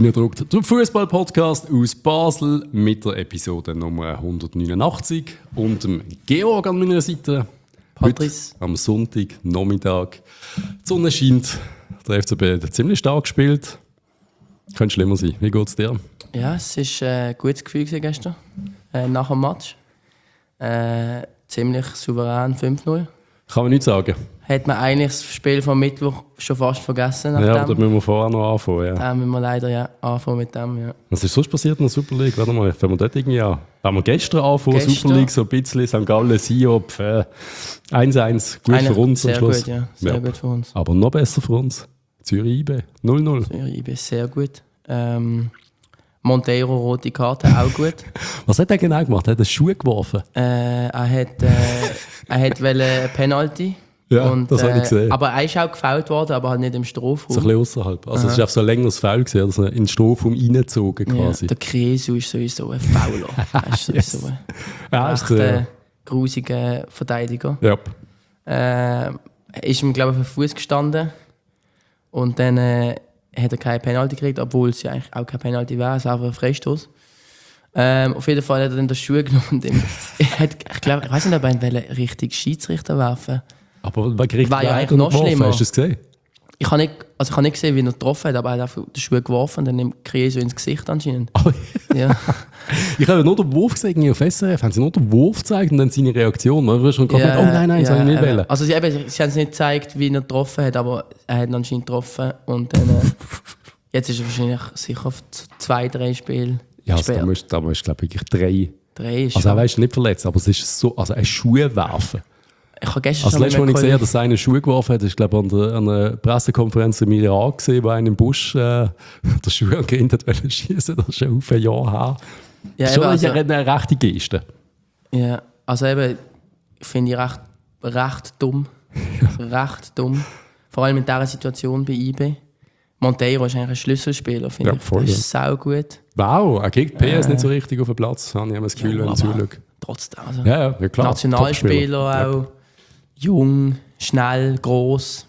reindrückt. Der Fußball-Podcast aus Basel mit der Episode Nummer 189 und dem Georg an meiner Seite. Patrice. Heute am Sonntag, Nachmittag. Die Sonne scheint. Der FCB hat ziemlich stark gespielt. Könnte schlimmer sein. Wie geht es dir? Ja, es war ein gutes Gefühl gestern. Nach dem Match. Ziemlich souverän 5-0. Kann man nicht sagen. Hat man eigentlich das Spiel vom Mittwoch schon fast vergessen. Ja, da müssen wir vorher noch anfangen. Ja. Da müssen wir leider anfangen mit dem. Ja. Was ist sonst passiert in der Super League? Warte mal, fangen wir dort irgendwie an. Wenn wir gestern anfangen, Super League, so ein bisschen St. Gallen, Siop, 1-1, gut Eigentlich für uns am sehr Schluss. Gut, ja. Sehr gut für uns. Aber noch besser für uns. Zürich IB, 0-0. Zürich IB, sehr gut. Monteiro, rote Karte, auch gut. Was hat er genau gemacht? Hat er Schuhe geworfen? Er hat eine Penalty. Ja, und, das habe ich gesehen. Aber er ist auch gefoult worden, aber halt nicht im Strafraum. So ein bisschen außerhalb. Also es ist einfach so ein längeres Foul gewesen, dass er in den Strafraum reingezogen quasi. Ja, der Kresu ist sowieso ein Fauler. Er ist sowieso Ja, ein grusiger Verteidiger. Ja. Ist ihm, glaube ich, auf den Fuß gestanden. Und dann hat er keine Penalty gekriegt, obwohl es ja eigentlich auch keine Penalty wäre, es ist einfach ein Freistoß. Auf jeden Fall hat er dann den Schuh genommen und ich weiß nicht, ob er ihn richtig Schiedsrichter werfen. Aber man kriegt war ja eigentlich noch schlimmer. Hast du das gesehen? Ich habe nicht gesehen, wie er getroffen hat, aber er hat einfach den Schuh geworfen und dann nimmt Kresu ins Gesicht anscheinend. Oh. Ja. Ich habe nur den Wurf gesehen auf SRF, haben sie nur den Wurf gezeigt und dann seine Reaktion. Man war schon komplett, oh nein, das habe ich nicht wollen. Also sie haben es nicht gezeigt, wie er getroffen hat, aber er hat ihn anscheinend getroffen und dann, jetzt ist er wahrscheinlich sicher auf 2-3 Spiele gesperrt. Ja, also da musst du, glaube ich, wirklich 3. Ist also er ist nicht verletzt, aber es ist so, also ein Schuh werfen. Ich habe gestern also letztes Mal, ich gesehen habe, dass einer Schuhe geworfen hat, ist glaube ich an einer Pressekonferenz im Irak gesehen, wo einer im Busch der Schuh angerinnt hat, weil er schießen. Das ist schon ein Jahr her. Ja, das ist schon eine rechte Geste. Ja, also eben, finde ich recht dumm. Recht dumm. Vor allem in dieser Situation bei IB. Monteiro ist eigentlich ein Schlüsselspieler, finde ich. Voll, das ist saugut. Wow, er kriegt PS nicht so richtig auf den Platz, habe ich das Gefühl, wenn ich zuschaue. Trotzdem. Also ja, klar. Nationalspieler auch. Jung, schnell, gross.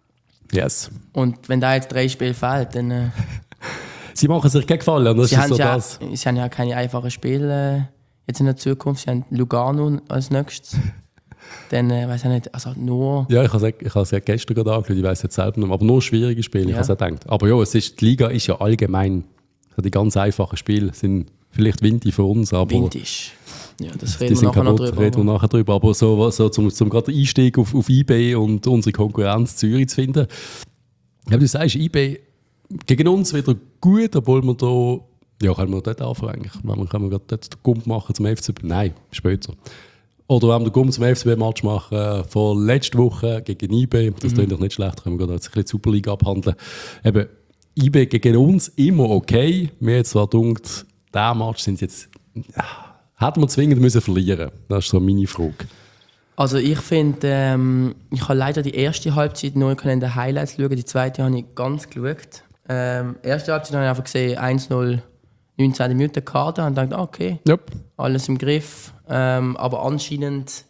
Yes. Und wenn da jetzt 3 Spiele fehlt, dann... Sie machen sich keinen Gefallen, das ist so das. Sie haben ja keine einfachen Spiele jetzt in der Zukunft. Sie haben Lugano als nächstes. Dann, weiß ich nicht, also nur... Ja, ich habe es ja gestern gerade angeschaut, ich weiss jetzt selber nicht mehr, aber nur schwierige Spiele, ich habe es auch gedacht. Aber ja, die Liga ist ja allgemein, also die ganz einfachen Spiele sind vielleicht windig für uns, aber... Windig. Ja, das reden wir nachher drüber. Aber so zum gerade Einstieg auf IB und unsere Konkurrenz Zürich zu finden. Ja, du sagst, IB gegen uns wieder gut, obwohl wir da... Ja, können wir dort anfangen eigentlich? Können wir gerade dort den Gump machen zum FCB? Nein, später. Oder wenn wir den Gump zum FCB-Match machen, von letzter Woche gegen IB, das klingt doch nicht schlecht, können wir gerade ein bisschen die Superliga abhandeln. Eben, IB gegen uns immer okay. Mir jetzt zwar gedacht, diesen Match sind jetzt... Hätten wir zwingend müssen verlieren? Das ist so meine Frage. Also ich finde, ich habe leider die erste Halbzeit nur in den Highlights schauen, die zweite habe ich ganz geschaut. Erste Halbzeit habe ich einfach gesehen, 1-0, 19 Minuten Kader und dachte, okay, yep. Alles im Griff. Aber anscheinend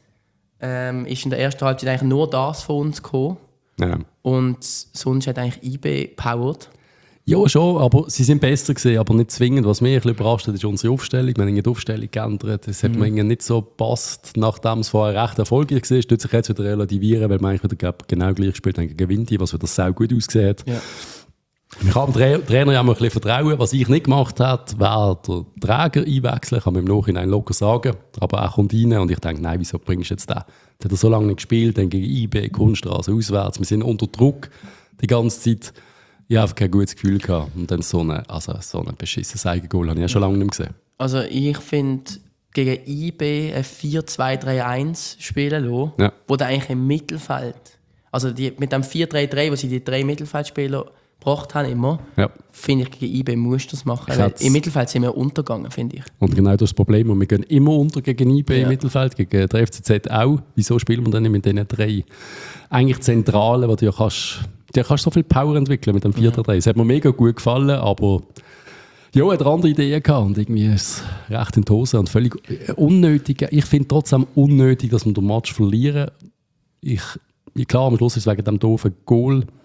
ist in der ersten Halbzeit eigentlich nur das von uns gekommen. Ja. Und sonst hat eigentlich IB powered. Ja, schon, aber sie sind besser gewesen, aber nicht zwingend. Was mich ein bisschen überrascht hat, ist unsere Aufstellung. Wir haben die Aufstellung geändert. Es hat mir nicht so gepasst, nachdem es vorher recht erfolgreich war. Es tut sich jetzt wieder relativieren, weil wir eigentlich wieder genau gleich gespielt haben gegen Vinti, was wieder sehr gut ausgesehen hat. Ja. Ich kann dem Trainer ja mal ein bisschen vertrauen. Was ich nicht gemacht habe, wäre der Träger einwechseln. Kann man im Nachhinein locker sagen. Aber er kommt rein und ich denke, nein, wieso bringst du jetzt den? Der hat er so lange nicht gespielt, dann gegen IB, Kunststraße, auswärts. Wir sind unter Druck die ganze Zeit. Ich habe kein gutes Gefühl gehabt. Und dann so ein beschissenes Eigengoal habe ich ja schon lange nicht mehr gesehen. Also ich finde, gegen IB ein 4-2-3-1 spielen lassen, ja. Wo der eigentlich im Mittelfeld, also mit dem 4-3-3, wo sie die 3 Mittelfeldspieler gebracht haben immer, ja. Finde ich, gegen IB musst du das machen. Im Mittelfeld sind wir untergegangen, finde ich. Und genau das Problem. Und wir gehen immer unter gegen IB im Mittelfeld, gegen der FCZ auch. Wieso spielen wir dann nicht mit diesen 3 eigentlich Zentralen, wo du kannst so viel Power entwickeln mit dem 4-3-3. Es hat mir mega gut gefallen, aber ja, er hat andere Ideen gehabt und irgendwie ist es recht in die Hose und völlig unnötig. Ich finde trotzdem unnötig, dass wir den Match verlieren. Klar, am Schluss ist es wegen dem doofen Goal.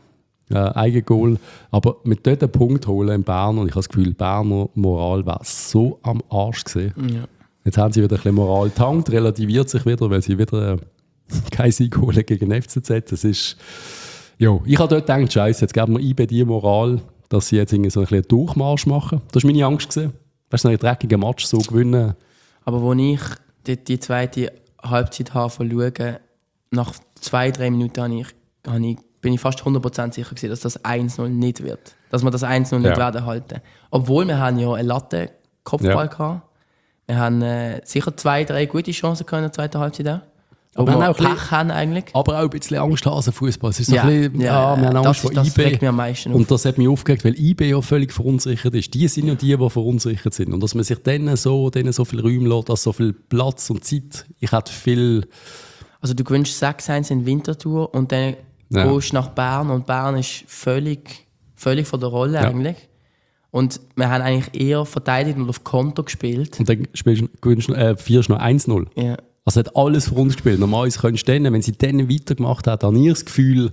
Eigengoal. Aber mit dort einen Punkt holen in Bern, und ich habe das Gefühl, Berner Moral war so am Arsch gewesen. Ja. Jetzt haben sie wieder ein bisschen Moral getankt, relativiert sich wieder, weil sie wieder kein Sieg holen gegen FCZ. Das ist, ja, ich habe dort gedacht, Scheiße, jetzt geben wir IB die Moral, dass sie jetzt irgendwie so ein bisschen einen Durchmarsch machen. Das war meine Angst gewesen. Weißt du, einen dreckigen Match so gewinnen. Aber als ich die zweite Halbzeit schaue, nach 2-3 Minuten bin ich fast 100% sicher gewesen, dass das 1-0 nicht wird. Dass wir das 1-0 nicht werden halten. Obwohl wir haben ja einen Latte-Kopfball gehabt. Wir haben sicher 2-3 gute Chancen in der zweiten Halbzeit auch. Aber wir auch Pech haben eigentlich. Aber auch ein bisschen Angsthasen-Fußball. Es ist so Ja. ein bisschen, wir haben Angst vor das IB. regt mich am meisten auf. Und das hat mich aufgeregt, weil IB ja völlig verunsichert ist. Die sind ja die verunsichert sind. Und dass man sich denen so viel Räume lässt, dass so viel Platz und Zeit. Ich hätte viel... Also du gewinnst 6-1 in Winterthur und dann gehst du nach Bern und Bern ist völlig von der Rolle eigentlich. Und wir haben eigentlich eher verteidigt und auf Konto gespielt. Und dann gewinnst du 1-0. Ja. Also hat alles für uns gespielt. Normalerweise könntest du wenn sie dann weitergemacht hat, habe ich das Gefühl,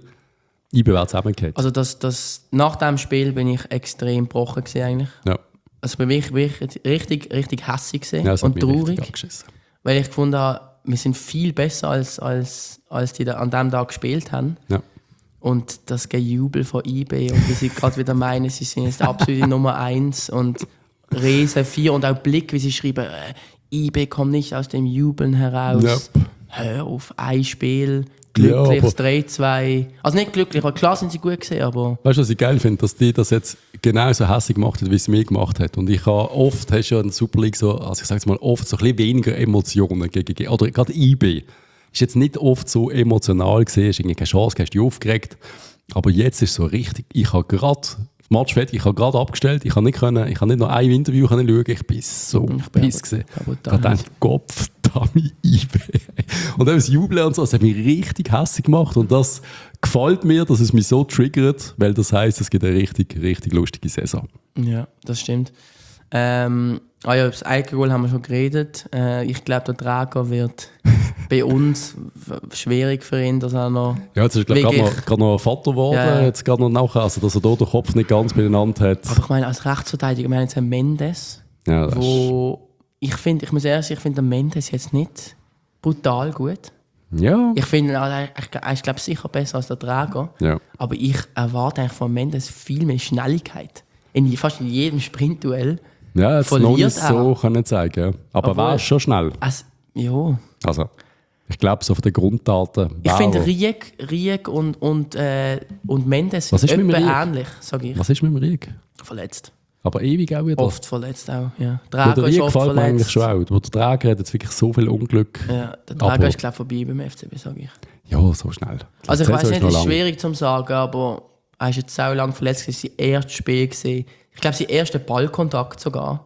IB wäre zusammengehört. Also nach dem Spiel bin ich extrem gebrochen gewesen eigentlich. Ja. Also bin ich richtig hässig gewesen Ja, das und hat mich richtig traurig. angeschissen. Weil ich gefunden habe, wir sind viel besser als die da an diesem Tag gespielt haben. Ja. Und das Gejubel von IB und wie sie gerade wieder meinen, sie sind jetzt absolute Nummer 1 und Riesen 4 und auch Blick, wie sie schreiben, IB kommt nicht aus dem Jubeln heraus. Ja. Hör auf, ein Spiel, glücklich, Ja, 3-2. Also nicht glücklich, aber klar sind sie gut gewesen, aber... Weißt du, was ich geil finde? Dass die das jetzt genauso hässlich gemacht hat, wie es mir gemacht hat. Und ich habe oft, hast du ja in der Super League so, also ich sage es mal, oft so ein bisschen weniger Emotionen gegen, oder gerade IB. Ist jetzt nicht oft so emotional gesehen, hast irgendwie keine Chance, hast dich aufgeregt. Aber jetzt ist es so richtig, ich habe gerade Match fertig, ich habe gerade abgestellt, ich habe nicht noch ein Interview schauen, ich bin so piss gewesen. Ich habe gedacht, Kopf, Dummy, IB. Und dann das Jubeln und so, das hat mich richtig hässlich gemacht und das gefällt mir, dass es mich so triggert, weil das heisst, es gibt eine richtig lustige Saison. Ja, das stimmt. Über das Eigengoal haben wir schon geredet. Ich glaube, der Drago wird bei uns schwierig für ihn, dass er noch... Ja, jetzt ist er gerade noch Vater geworden, Ja. jetzt gerade noch nachher, also dass er da den Kopf nicht ganz beieinander hat. Aber ich meine, als Rechtsverteidiger, wir haben jetzt einen Mendes, Ja, das ich finde den Mendes jetzt nicht brutal gut. ja. Ich finde, er ist glaube sicher besser als der Drago. Ja. Aber ich erwarte eigentlich von Mendes viel mehr Schnelligkeit. Fast in jedem Sprintduell. Ja, jetzt noch verliert nicht so können zeigen. Ja. Aber Obwohl- war schon schnell. Ja. Also, ich glaube, so von den Grunddaten. Ich finde Riek und Mendes Was ist mit dem etwa Riek? ähnlich, sage ich. Was ist mit dem Riek? Verletzt. Aber ewig auch wieder. Oft verletzt auch, ja. Der Drago ist Riek oft gefällt mir eigentlich verletzt. schon auch. Der Träger hat jetzt wirklich so viel Unglück. Ja, der Drago Aber- ist glaube vorbei beim FCB, sage ich. Ja, so schnell. Also ich Die weiß Saison nicht, noch es ist lang. schwierig zu sagen, aber er ist jetzt so lange verletzt, es war sein erstes Spiel gewesen. Ich glaube, sein erster Ballkontakt sogar.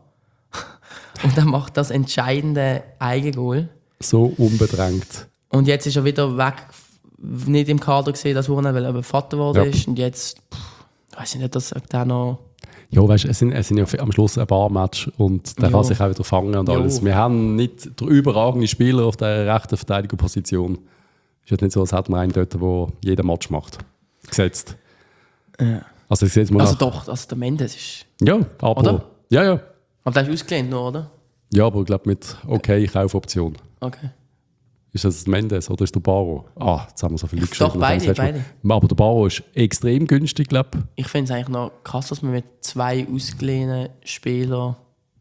Und er macht das entscheidende Eigengoal. So unbedrängt. Und jetzt ist er wieder weg, nicht im Kader gesehen, das Wochenende, weil er Vater geworden Ja. ist. Und jetzt, weiß ich nicht, dass er noch... Ja, weißt du, es sind ja am Schluss ein paar Matches und der Ja. kann sich auch wieder fangen und Ja. alles. Wir haben nicht den überragenden Spieler auf der rechten Verteidigerposition. Ist jetzt nicht so, als hätten wir einen dort, der jeden Match macht. Gesetzt. Ja. Also, ich sehe jetzt mal Also nach. doch, also der Mendes ist... Ja, aber. Oder? Ja. Aber der ist ausgelehnt noch, oder? Ja, aber ich glaube mit okay Kaufoption. Okay. Ist das Mendes oder ist der Baro? Jetzt haben wir so viel Doch, geschrieben. beide, Das heißt, aber der Baro ist extrem günstig, glaube ich. Ich finde es eigentlich noch krass, dass man mit 2 ausgeliehenen Spielern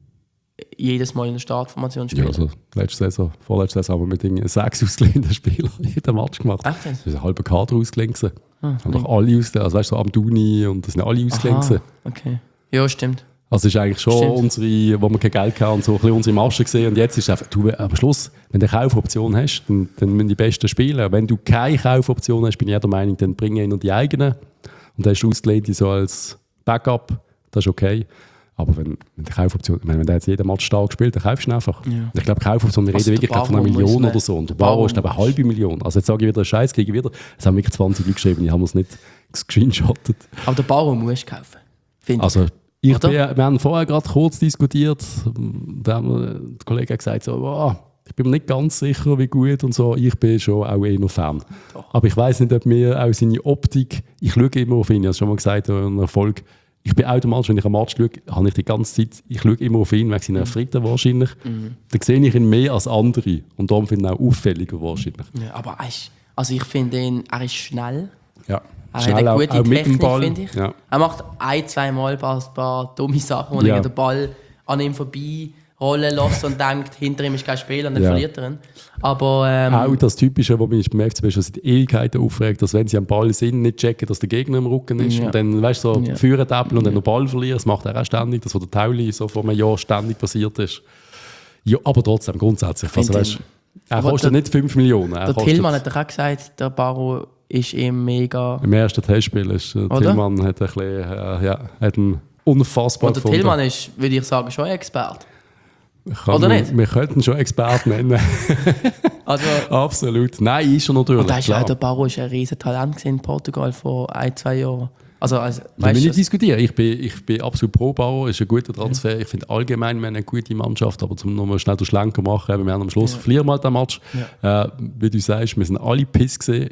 jedes Mal in der Startformation Ja, spielt. also letzte Saison, vorletzte Saison haben wir mit irgendwie 6 ausgelehnten Spielern jeden Match gemacht. Echt jetzt? Das ist ein halber Kader ausgelehnt. Haben nee. doch alle ausgelehnt. Also weißt du, so Amduni und das sind alle ausgelehnt. Aha, okay. Ja, stimmt. Also es ist eigentlich schon Stimmt. unsere, wo wir kein Geld hatten und so ein bisschen unsere Masche gesehen. Und jetzt ist es einfach, du, am Schluss, wenn du eine Kaufoption hast, dann müssen die Besten spielen. Wenn du keine Kaufoption hast, bin ich der Meinung, dann bringe ich nur die eigenen. Und dann hast du ausgelehnt so als Backup. Das ist okay. Aber wenn die Kaufoption, ich meine, wenn der jetzt jeden Match stark spielt, dann kaufst du ihn einfach. Ja. Ich glaube, Kaufoption, wir Also reden wirklich der gerade von einer Barro muss Million man- oder so. Und der der Barro Baro ist, glaube ich, eine halbe Million. Also jetzt sage ich wieder, Scheiß kriege ich wieder. Es haben wirklich 20 Leute geschrieben, ich habe es nicht gescreenshottet. Aber der Baro musst du kaufen. Finde ich. Also, Oder? wir haben vorher gerade kurz diskutiert. Da haben der Kollege hat gesagt, so, wow, ich Ich bin mir nicht ganz sicher, wie gut und so. Ich bin schon auch eher Fan. Doch. Aber ich weiss nicht, ob mir auch seine Optik... Ich schaue immer auf ihn, ich habe es schon mal gesagt, in einer Folge. Ich bin automatisch, wenn ich einen Match schaue, habe ich die ganze Zeit... Ich schaue immer auf ihn, wegen seiner Fritten wahrscheinlich. Dann sehe ich ihn mehr als andere. Und darum finde ich ihn auch auffälliger wahrscheinlich. Ja, aber also ich finde ihn, er ist schnell. Ja. Er Schnell hat eine gute auch mit dem Technik, Ball. finde ich. Ja. Er macht zwei Mal ein paar dumme Sachen, wo Ja. er den Ball an ihm vorbei rollen lässt und denkt, hinter ihm ist kein Spiel und dann Ja. verliert er ihn. Aber Auch das Typische, was mich beim FCB schon seit Ewigkeiten aufregt, dass wenn sie am Ball sind, nicht checken, dass der Gegner im Rücken ist. Ja. Und dann, weißt du, so Ja. führen Äppel und dann den Ball verlieren. Das macht er auch ständig. Das, was der Tauli so vor einem Jahr ständig passiert ist. Ja, aber trotzdem, grundsätzlich. Also, Finde weißt, er Aber kostet der- nicht 5 Millionen. Er der kostet, Tillmann hat doch auch gesagt, der Barrow ist ihm mega... im ersten Testspiel ist Oder? Tillmann hat ein bisschen, hat einen unfassbar Und der gefunden. Tillmann ist, würde ich sagen, schon ein Experte. Kann oder man- nicht? Wir könnten schon Experten nennen. Also, Absolut. Nein, ist er natürlich. und da ist ja klar. der Barrow ist ein riesen Talent gewesen in Portugal vor 1-2 Jahren. Also Will weißt ich du, nicht diskutieren. Ich bin absolut pro Bauer, ist ein guter Transfer. Ich finde allgemein, wir haben eine gute Mannschaft, aber zum nochmal schnell den Schlenker machen, wir haben am Schluss verlieren mal den Match. Wie du sagst, wir sind alle piss gesehen.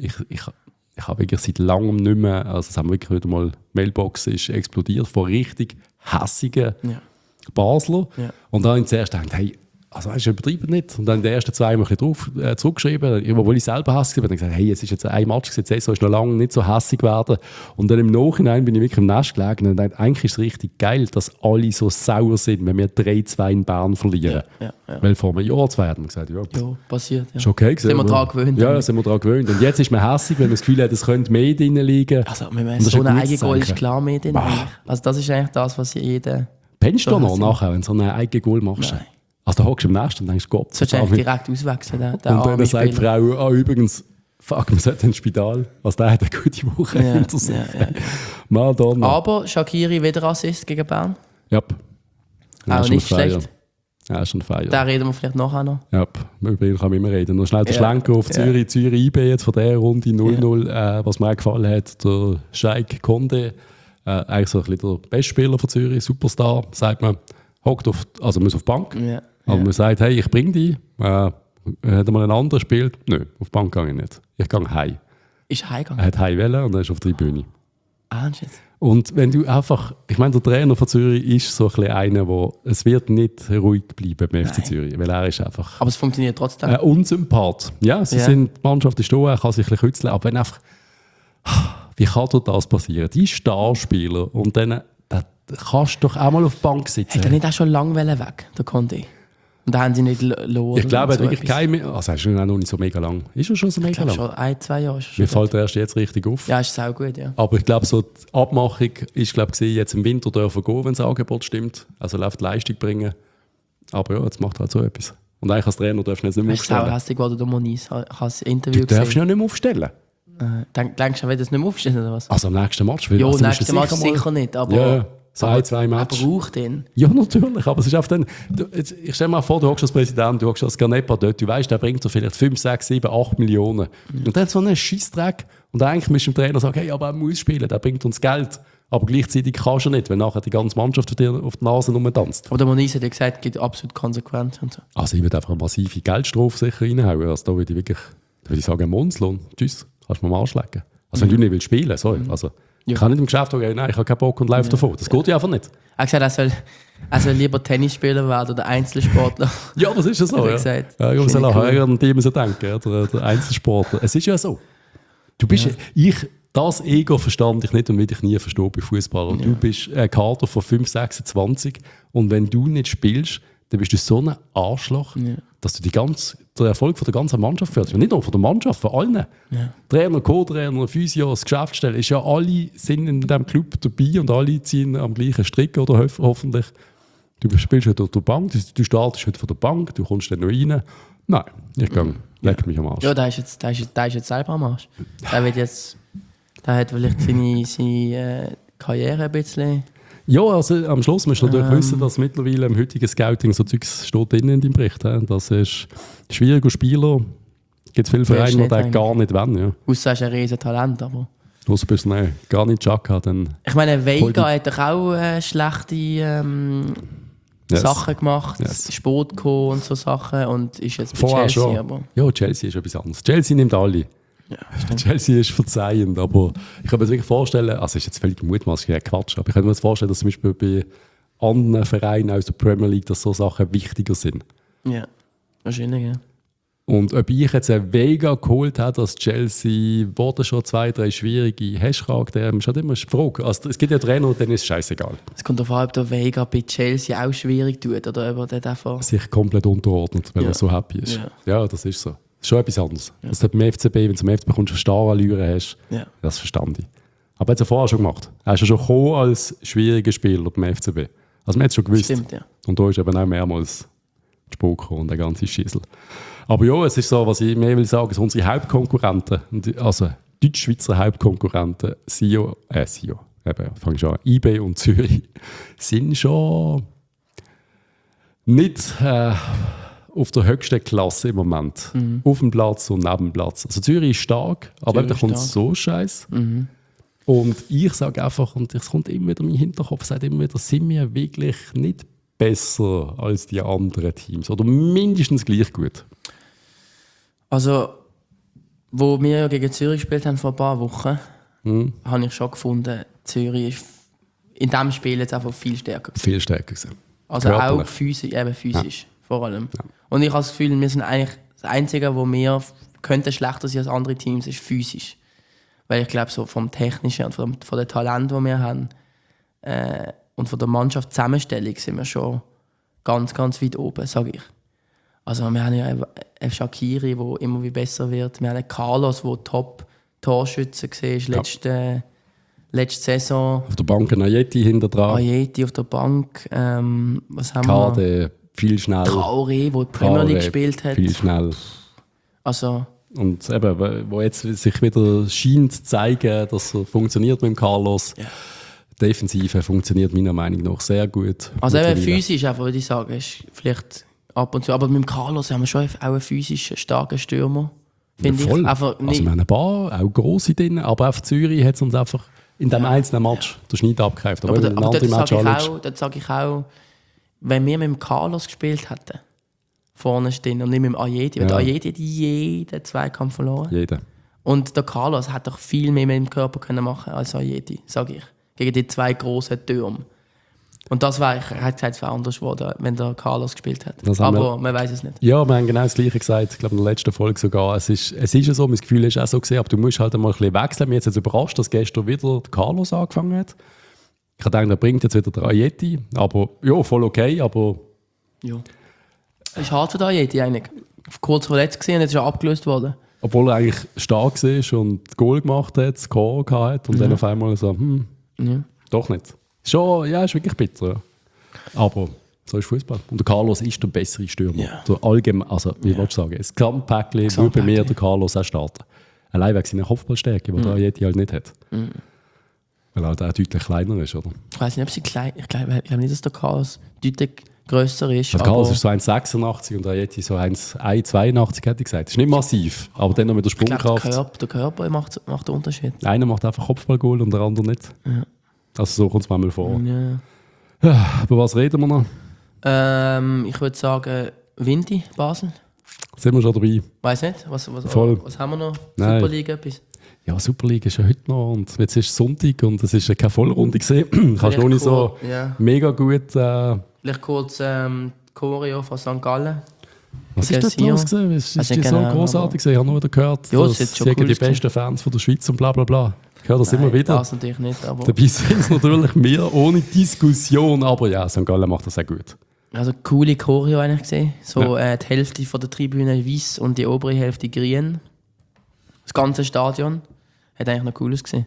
Ich habe wirklich seit langem nicht mehr, also es haben wirklich wieder mal, die Mailbox ist explodiert von richtig hässigen Ja. Basler. Ja. Und dann habe ich zuerst gedacht, hey, also weißt du, übertreiben nicht. Und dann die ersten 2 Mal ein bisschen drauf, zurückgeschrieben, obwohl ich selber hässlich war. Dann gesagt, hey, es ist jetzt ein Match gewesen, die Saison ist noch lange nicht so hässlich geworden. Und dann im Nachhinein bin ich wirklich im Nest gelegen und dachte, eigentlich ist es richtig geil, dass alle so sauer sind, wenn wir 3-2 in Bern verlieren. Ja. Weil vor einem Jahr, 2 haben wir gesagt, ja, Ja, passiert. Ja. ist okay gewesen. Sind wir aber- daran gewöhnt. Ja, sind wir daran gewöhnt. Und jetzt ist man hässlich, wenn man das Gefühl hat, es könnte mehr drin liegen. Also, wir Und das so ist ein ein gutes Eigengoal ist Zeichen. klar mehr drin. eigentlich. Also, das ist eigentlich das, was jeder. Pennst du so noch hässlich. nachher, wenn du so ein eigenes Goal machst? Nein. Also da hockst du am nächsten und denkst, Gott, Solltest du eigentlich direkt auswechseln, der und dann arme sagt die Spieler. Frau, übrigens, fuck, wir sollten ins Spital. Also der hat eine gute Woche Ja, hinter sich. ja. Madonna. Aber Shaqiri wieder Assist gegen Bern. Ja. Auch nicht schlecht. Ja, ist schon feiern. Da reden wir vielleicht nachher noch. Ja, über ihn kann man immer reden. Noch schnell der Ja. Schlenker auf Ja. Zürich. Zürich IB jetzt von der Runde 0-0. Was mir auch gefallen hat, der Sheikh Konde, eigentlich so ein bisschen der beste Spieler von Zürich, Superstar, sagt man, hockt auf, also muss auf die Bank. Ja. Aber man sagt, hey, ich bringe dich. Hat er mal einen anderen gespielt? Nö, auf die Bank gehe ich nicht. Ich gehe heim. Ist heimgegangen. Er hat heim wollen und er ist auf die Tribüne. Shit. Und wenn du einfach, ich meine, der Trainer von Zürich ist so ein bisschen einer, wo es wird nicht ruhig bleiben beim FC Zürich, weil er ist einfach Aber es funktioniert trotzdem. ein Unsympath. Ja, sie Ja. sind, die Mannschaft ist da, er kann sich ein bisschen kützeln, aber wenn einfach, wie kann dir das passieren? Die Starspieler und dann kannst du doch auch mal auf die Bank sitzen. Hat er nicht auch schon lange weg, der Conte? Und da haben sie nicht lo. Ich glaube, er hat so wirklich etwas. keine, also er ist schon auch noch nicht so mega lang. Ist er schon so Ich mega glaube lang? schon 1-2 Jahre. Ist er Mir schon fällt er erst jetzt richtig auf. ja, ist sau gut, ja. Aber ich glaube, so die Abmachung ist, glaube ich, jetzt im Winter dürfen gehen, wenn das Angebot stimmt. Also läuft Leistung bringen. Aber ja, jetzt macht er halt so etwas. Und eigentlich als Trainer darfst du ihn jetzt nicht mehr Es ist sau aufstellen. hässlich, wo der Moniz hat das Interview Du darfst ihn gesehen. ja nicht mehr aufstellen. Denkst du, er wird das nicht mehr aufstellen, oder was? Also am nächsten Match. Weil Ja, also musst du nächstes Mal sicher mal- sicher nicht, aber... Ja, so aber 1-2 er Matches. braucht ihn. Ja, natürlich. Aber es ist einfach dann. Ich stell mir mal vor, du hockst als Präsident, du hockst als Ganepa dort, du weißt, der bringt dir vielleicht 5, 6, 7, 8 Millionen. Und dann so einen Scheissdreck. Und eigentlich müsst du dem Trainer sagen, hey, aber er muss spielen, der bringt uns Geld. Aber gleichzeitig kannst du nicht, wenn nachher die ganze Mannschaft auf die Nase rumtanzt. Aber der Moniz hat ja gesagt, es gibt absolut konsequent und so. Also ich würde einfach eine massive Geldstrafe sicher reinhauen. Also da würde ich wirklich, da würde ich sagen, Mondslohn. Tschüss, kannst du mir am Arsch legen. Also wenn du nicht willst spielen, sorry. Also, ich kann nicht im Geschäft sagen, nein, ich habe keinen Bock und laufe davon. Das geht ja einfach nicht. Er hat gesagt, er soll lieber Tennisspieler werden oder Einzelsportler. Ja, das ist ja so. Hat er Ja. gesagt. Ja, ich muss Finde auch ich cool. hören, an die müssen denken, ja, der Einzelsportler. Es ist ja so. Du bist, das Ego verstand ich nicht und will ich nie verstehen bei Fußball. Und du bist ein Kader von 5, 26 und wenn du nicht spielst, dann bist du so ein Arschloch, dass du den Erfolg von der ganzen Mannschaft führst. Und nicht nur von der Mannschaft, von allen. Trainer, Co-Trainer, Physio, das Geschäftsstelle, ist ja alle sind in diesem Club dabei und alle ziehen am gleichen Strick oder hoffentlich. Du spielst heute auf der Bank, du startest heute von der Bank, du kommst dann noch rein. Nein, ich gehe, leck mich am Arsch. Ja, der ist jetzt selber am Arsch. Der hat vielleicht seine Karriere ein bisschen... Ja, also am Schluss musst du natürlich wissen, dass mittlerweile im heutigen Scouting so Zeugs steht drin in deinem Bericht. He? Das ist schwierig als Spieler. Es gibt viele Vereine, die nicht das eigentlich. gar nicht wollen. Ja. Ausser er ist ein riesen Talent, aber... Ausser bist du gar nicht Chaka, dann... Ich meine, Voll Veiga hat doch auch schlechte Sachen gemacht, Sport gekommen und so Sachen und ist jetzt bei Chelsea. Schon. Aber Ja, Chelsea ist etwas anderes. Chelsea nimmt alle. ja, Chelsea ist verzeihend, aber ich kann mir das wirklich vorstellen, also ist jetzt völlig mutmaßlich, Quatsch, aber ich kann mir das vorstellen, dass zum Beispiel bei anderen Vereinen aus der Premier League, dass so Sachen wichtiger sind. ja, wahrscheinlich, ja. Und ob ich jetzt einen Vega geholt habe, dass Chelsea wurde schon 2, 3 schwierige Hash-Charaktere, ist halt immer eine Frage. Also, es gibt ja Trainer, denen ist es scheißegal. Es kommt darauf an, ob der Vega bei Chelsea auch schwierig tut oder ob er dort einfach... Sich komplett unterordnet, wenn er so happy ist. Ja, das ist so. Das ist schon etwas anderes. Ja. Das hat beim FCB, wenn du zum FCB kommst, eine Starallüre hast, das verstand ich. Aber er hat es ja vorher schon gemacht. Er ist ja schon gekommen als schwieriger Spieler beim FCB. Also man hat es schon gewusst. Stimmt, ja. Und da ist eben auch mehrmals die Spur gekommen und der ganze Schissel. Aber ja, es ist so, was ich mehr will sagen, ist unsere Hauptkonkurrenten, also Deutsch-Schweizer Hauptkonkurrenten, SIO, eben, fange ich an, IB und Zürich, sind schon nicht auf der höchsten Klasse im Moment. Auf dem Platz und neben dem Platz. Also Zürich ist stark, aber da kommt so scheiße. Und ich sage einfach, und es kommt immer wieder in meinen Hinterkopf, sagt immer wieder, sind wir wirklich nicht besser als die anderen Teams oder mindestens gleich gut. Also, wo wir ja gegen Zürich gespielt haben vor ein paar Wochen, habe ich schon gefunden, Zürich ist in diesem Spiel jetzt einfach viel stärker gewesen. Viel stärker gewesen. Also auch physisch vor allem. Ja. Und ich habe das Gefühl, wir sind eigentlich das Einzige, wo wir könnten schlechter sein als andere Teams, ist physisch. Weil ich glaube, so vom Technischen und von dem Talent, das wir haben, und von der Mannschaftszusammenstellung sind wir schon ganz, ganz weit oben, sage ich. Also wir haben ja einen Shaqiri, der immer besser wird. Wir haben einen Carlos, der Top-Torschütze war letzte Saison. Auf der Bank ein Ayeti hinter dran. Ayeti auf der Bank. Was haben Kade, viel schnell. Traoré, der die Premier League gespielt hat. Viel schnell. Also... Und eben, wo jetzt sich wieder scheint zu zeigen, dass er funktioniert mit dem Carlos. Ja. Defensive funktioniert meiner Meinung nach sehr gut. Also eben physisch einfach, würde ich sagen, ist vielleicht ab und zu. Aber mit dem Carlos haben wir schon auch einen physisch starken Stürmer, finde ich. Einfach also wir haben ein paar, auch grosse drin, aber auf Zürich hat es uns einfach in dem einzelnen Match den Schneid abgekauft. Aber dort sage ich auch, wenn wir mit dem Carlos gespielt hätten, vorne stehen und nicht mit dem Ayeti. Weil der Ayeti hat jeden Zweikampf verloren. Jeden. Und der Carlos hat doch viel mehr mit dem Körper können machen als Ayeti, sage ich. Gegen die 2 grossen Türme. Und das war, ich hätte gesagt, es wäre anders geworden, wenn der Carlos gespielt hat. Aber man weiß es nicht. Ja, wir haben genau das Gleiche gesagt, ich glaube in der letzten Folge sogar. Es ist ja so, mein Gefühl ist auch so gesehen, aber du musst halt einmal ein bisschen wechseln. Mich jetzt überrascht, dass gestern wieder der Carlos angefangen hat. Ich habe gedacht, er bringt jetzt wieder den Ayeti. Aber ja, voll okay, aber... Ja. Es ist hart für den Ayeti eigentlich. Kurz verletzt gesehen und jetzt ist er abgelöst worden. Obwohl er eigentlich stark war und Goal gemacht hat, Score hat und dann auf einmal so, doch nicht. Schon, ja, ist wirklich bitter. Ja. Aber so ist Fußball. Und der Carlos ist der bessere Stürmer. Ja. So allgemein, also wie willst du sagen, das Gesamtpäckchen würde bei mir der Carlos auch starten. Allein wegen seiner Kopfballstärke, die der Ayeti halt nicht hat. Weil er auch deutlich kleiner ist, oder? Ich weiß nicht, ob sie klein... Ich glaube nicht, dass der Carlos deutlich grösser ist. Der Carlos ist so 1,86 und der Ayeti so 1,82, hätte ich gesagt. Das ist nicht massiv, aber dann noch mit der Sprungkraft. Ich glaube, der Körper macht den Unterschied. Einer macht einfach Kopfballgoal und der andere nicht. Ja. Also so kommt es mir mal vor. Ja. Über was reden wir noch? Ich würde sagen, Vinti, Basel. Sind wir schon dabei? Weiß nicht, was haben wir noch? Nein. Superliga etwas? Ja, Superliga ist ja heute noch und jetzt ist Sonntag und es ist keine Vollrunde gesehen. Kannst du noch nicht so mega gut... Vielleicht kurz Choreo von St. Gallen. Was ist das los gewesen? Es ist so großartig gewesen. Ich habe nur wieder gehört, dass sie cool die besten Fans von der Schweiz und bla bla bla. Ich höre das immer wieder. Das natürlich nicht, aber... Dabei sind es natürlich mehr ohne Diskussion, aber ja, St. Gallen macht das sehr gut. Also coole Choreo eigentlich gesehen. So die Hälfte von der Tribüne weiß und die obere Hälfte grün. Das ganze Stadion hat eigentlich noch cool ausgesehen.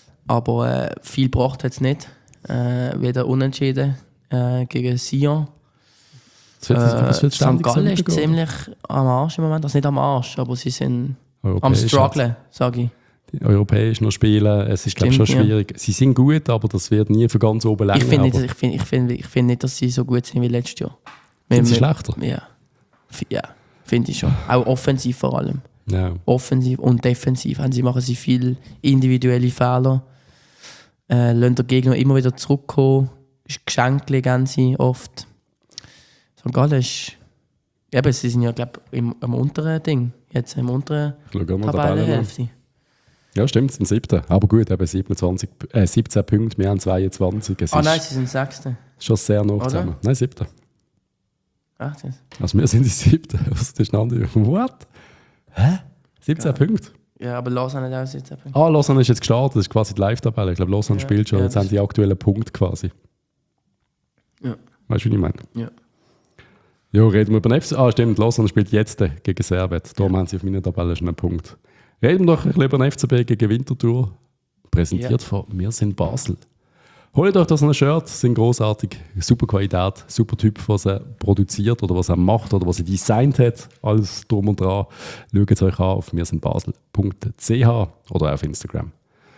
Aber viel gebracht hat es nicht. Wieder unentschieden gegen Sion. St. Gallen ist ziemlich am Arsch im Moment. Also nicht am Arsch, aber sie sind am Strugglen, sage ich. Die Europäisch noch spielen, es ist glaube ich schon schwierig. Ja. Sie sind gut, aber das wird nie für ganz oben länger. Ich finde nicht, dass sie so gut sind wie letztes Jahr. Sind sie schlechter? Ja, finde ich schon. Auch offensiv vor allem. Ja. Offensiv und defensiv machen sie viele individuelle Fehler. Lassen den Gegner immer wieder zurückkommen. Geschenke geben sie oft. St. Gallen ist... Eben, sie sind ja, glaube ich, am unteren Ding. Jetzt im unteren Tabellenhälfte. Ja, stimmt, sie sind 7. Aber gut, eben 17 Punkte, wir haben 22. Nein, sie sind 6. Schon sehr noch zusammen. Nein, 7. Ach, das. Also wir sind die 7. Was ist das andere? What? Hä? 17 Punkte? Ja, aber Lausanne hat auch 17 Punkte. Lausanne ist jetzt gestartet, das ist quasi die Live-Tabelle. Ich glaube, Lausanne spielt schon, jetzt haben die aktuellen Punkte quasi. Ja. Weißt du, wie ich meine? Ja. Ja, reden wir über den FC. Stimmt, Lausanne spielt jetzt gegen Servet. Darum haben sie auf meiner Tabelle schon einen Punkt. Reden wir doch ein bisschen über den FCB gegen Winterthur. Präsentiert von «Wir sind Basel». Holt euch das ein Shirt, sind großartig, super Qualität, super Typ, was er produziert oder was er macht oder was er designt hat. Alles drum und dran. Schaut es euch an auf wirsindbasel.ch oder auf Instagram.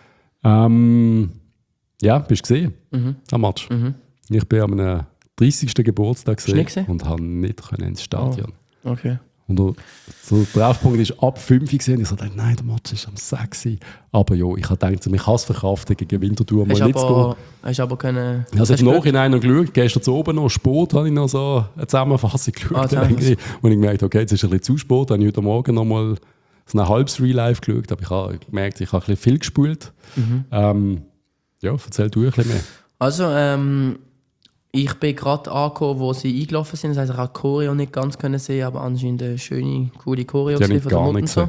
Ja, bist du gesehen am Match? Ich bin am 30. Geburtstag gesehen und habe nicht ins Stadion. Oh, okay. Und der Treffpunkt ist ab 5 gesehen. Ich dachte, nein, der Match ist am 6. Aber ja, ich habe gedacht, ich kann es verkraften, gegen Winterthur mal nicht zu gehen. Hast du aber können... Also im Nachhinein noch geschaut, gestern zu oben noch Sport, habe ich noch so eine Zusammenfassung geschaut. Und ich gemerkt, okay, jetzt ist ein bisschen zu Sport. Dann habe ich heute Morgen noch mal so ein halbes Real Life geschaut. Aber ich habe gemerkt, ich habe ein bisschen viel gespult. Ja, erzähl du ein bisschen mehr. Also, ich bin gerade angekommen, wo sie eingelaufen sind. Das heisst, ich habe die Choreo nicht ganz können sehen, aber anscheinend eine schöne, coole Choreo von der Mutter.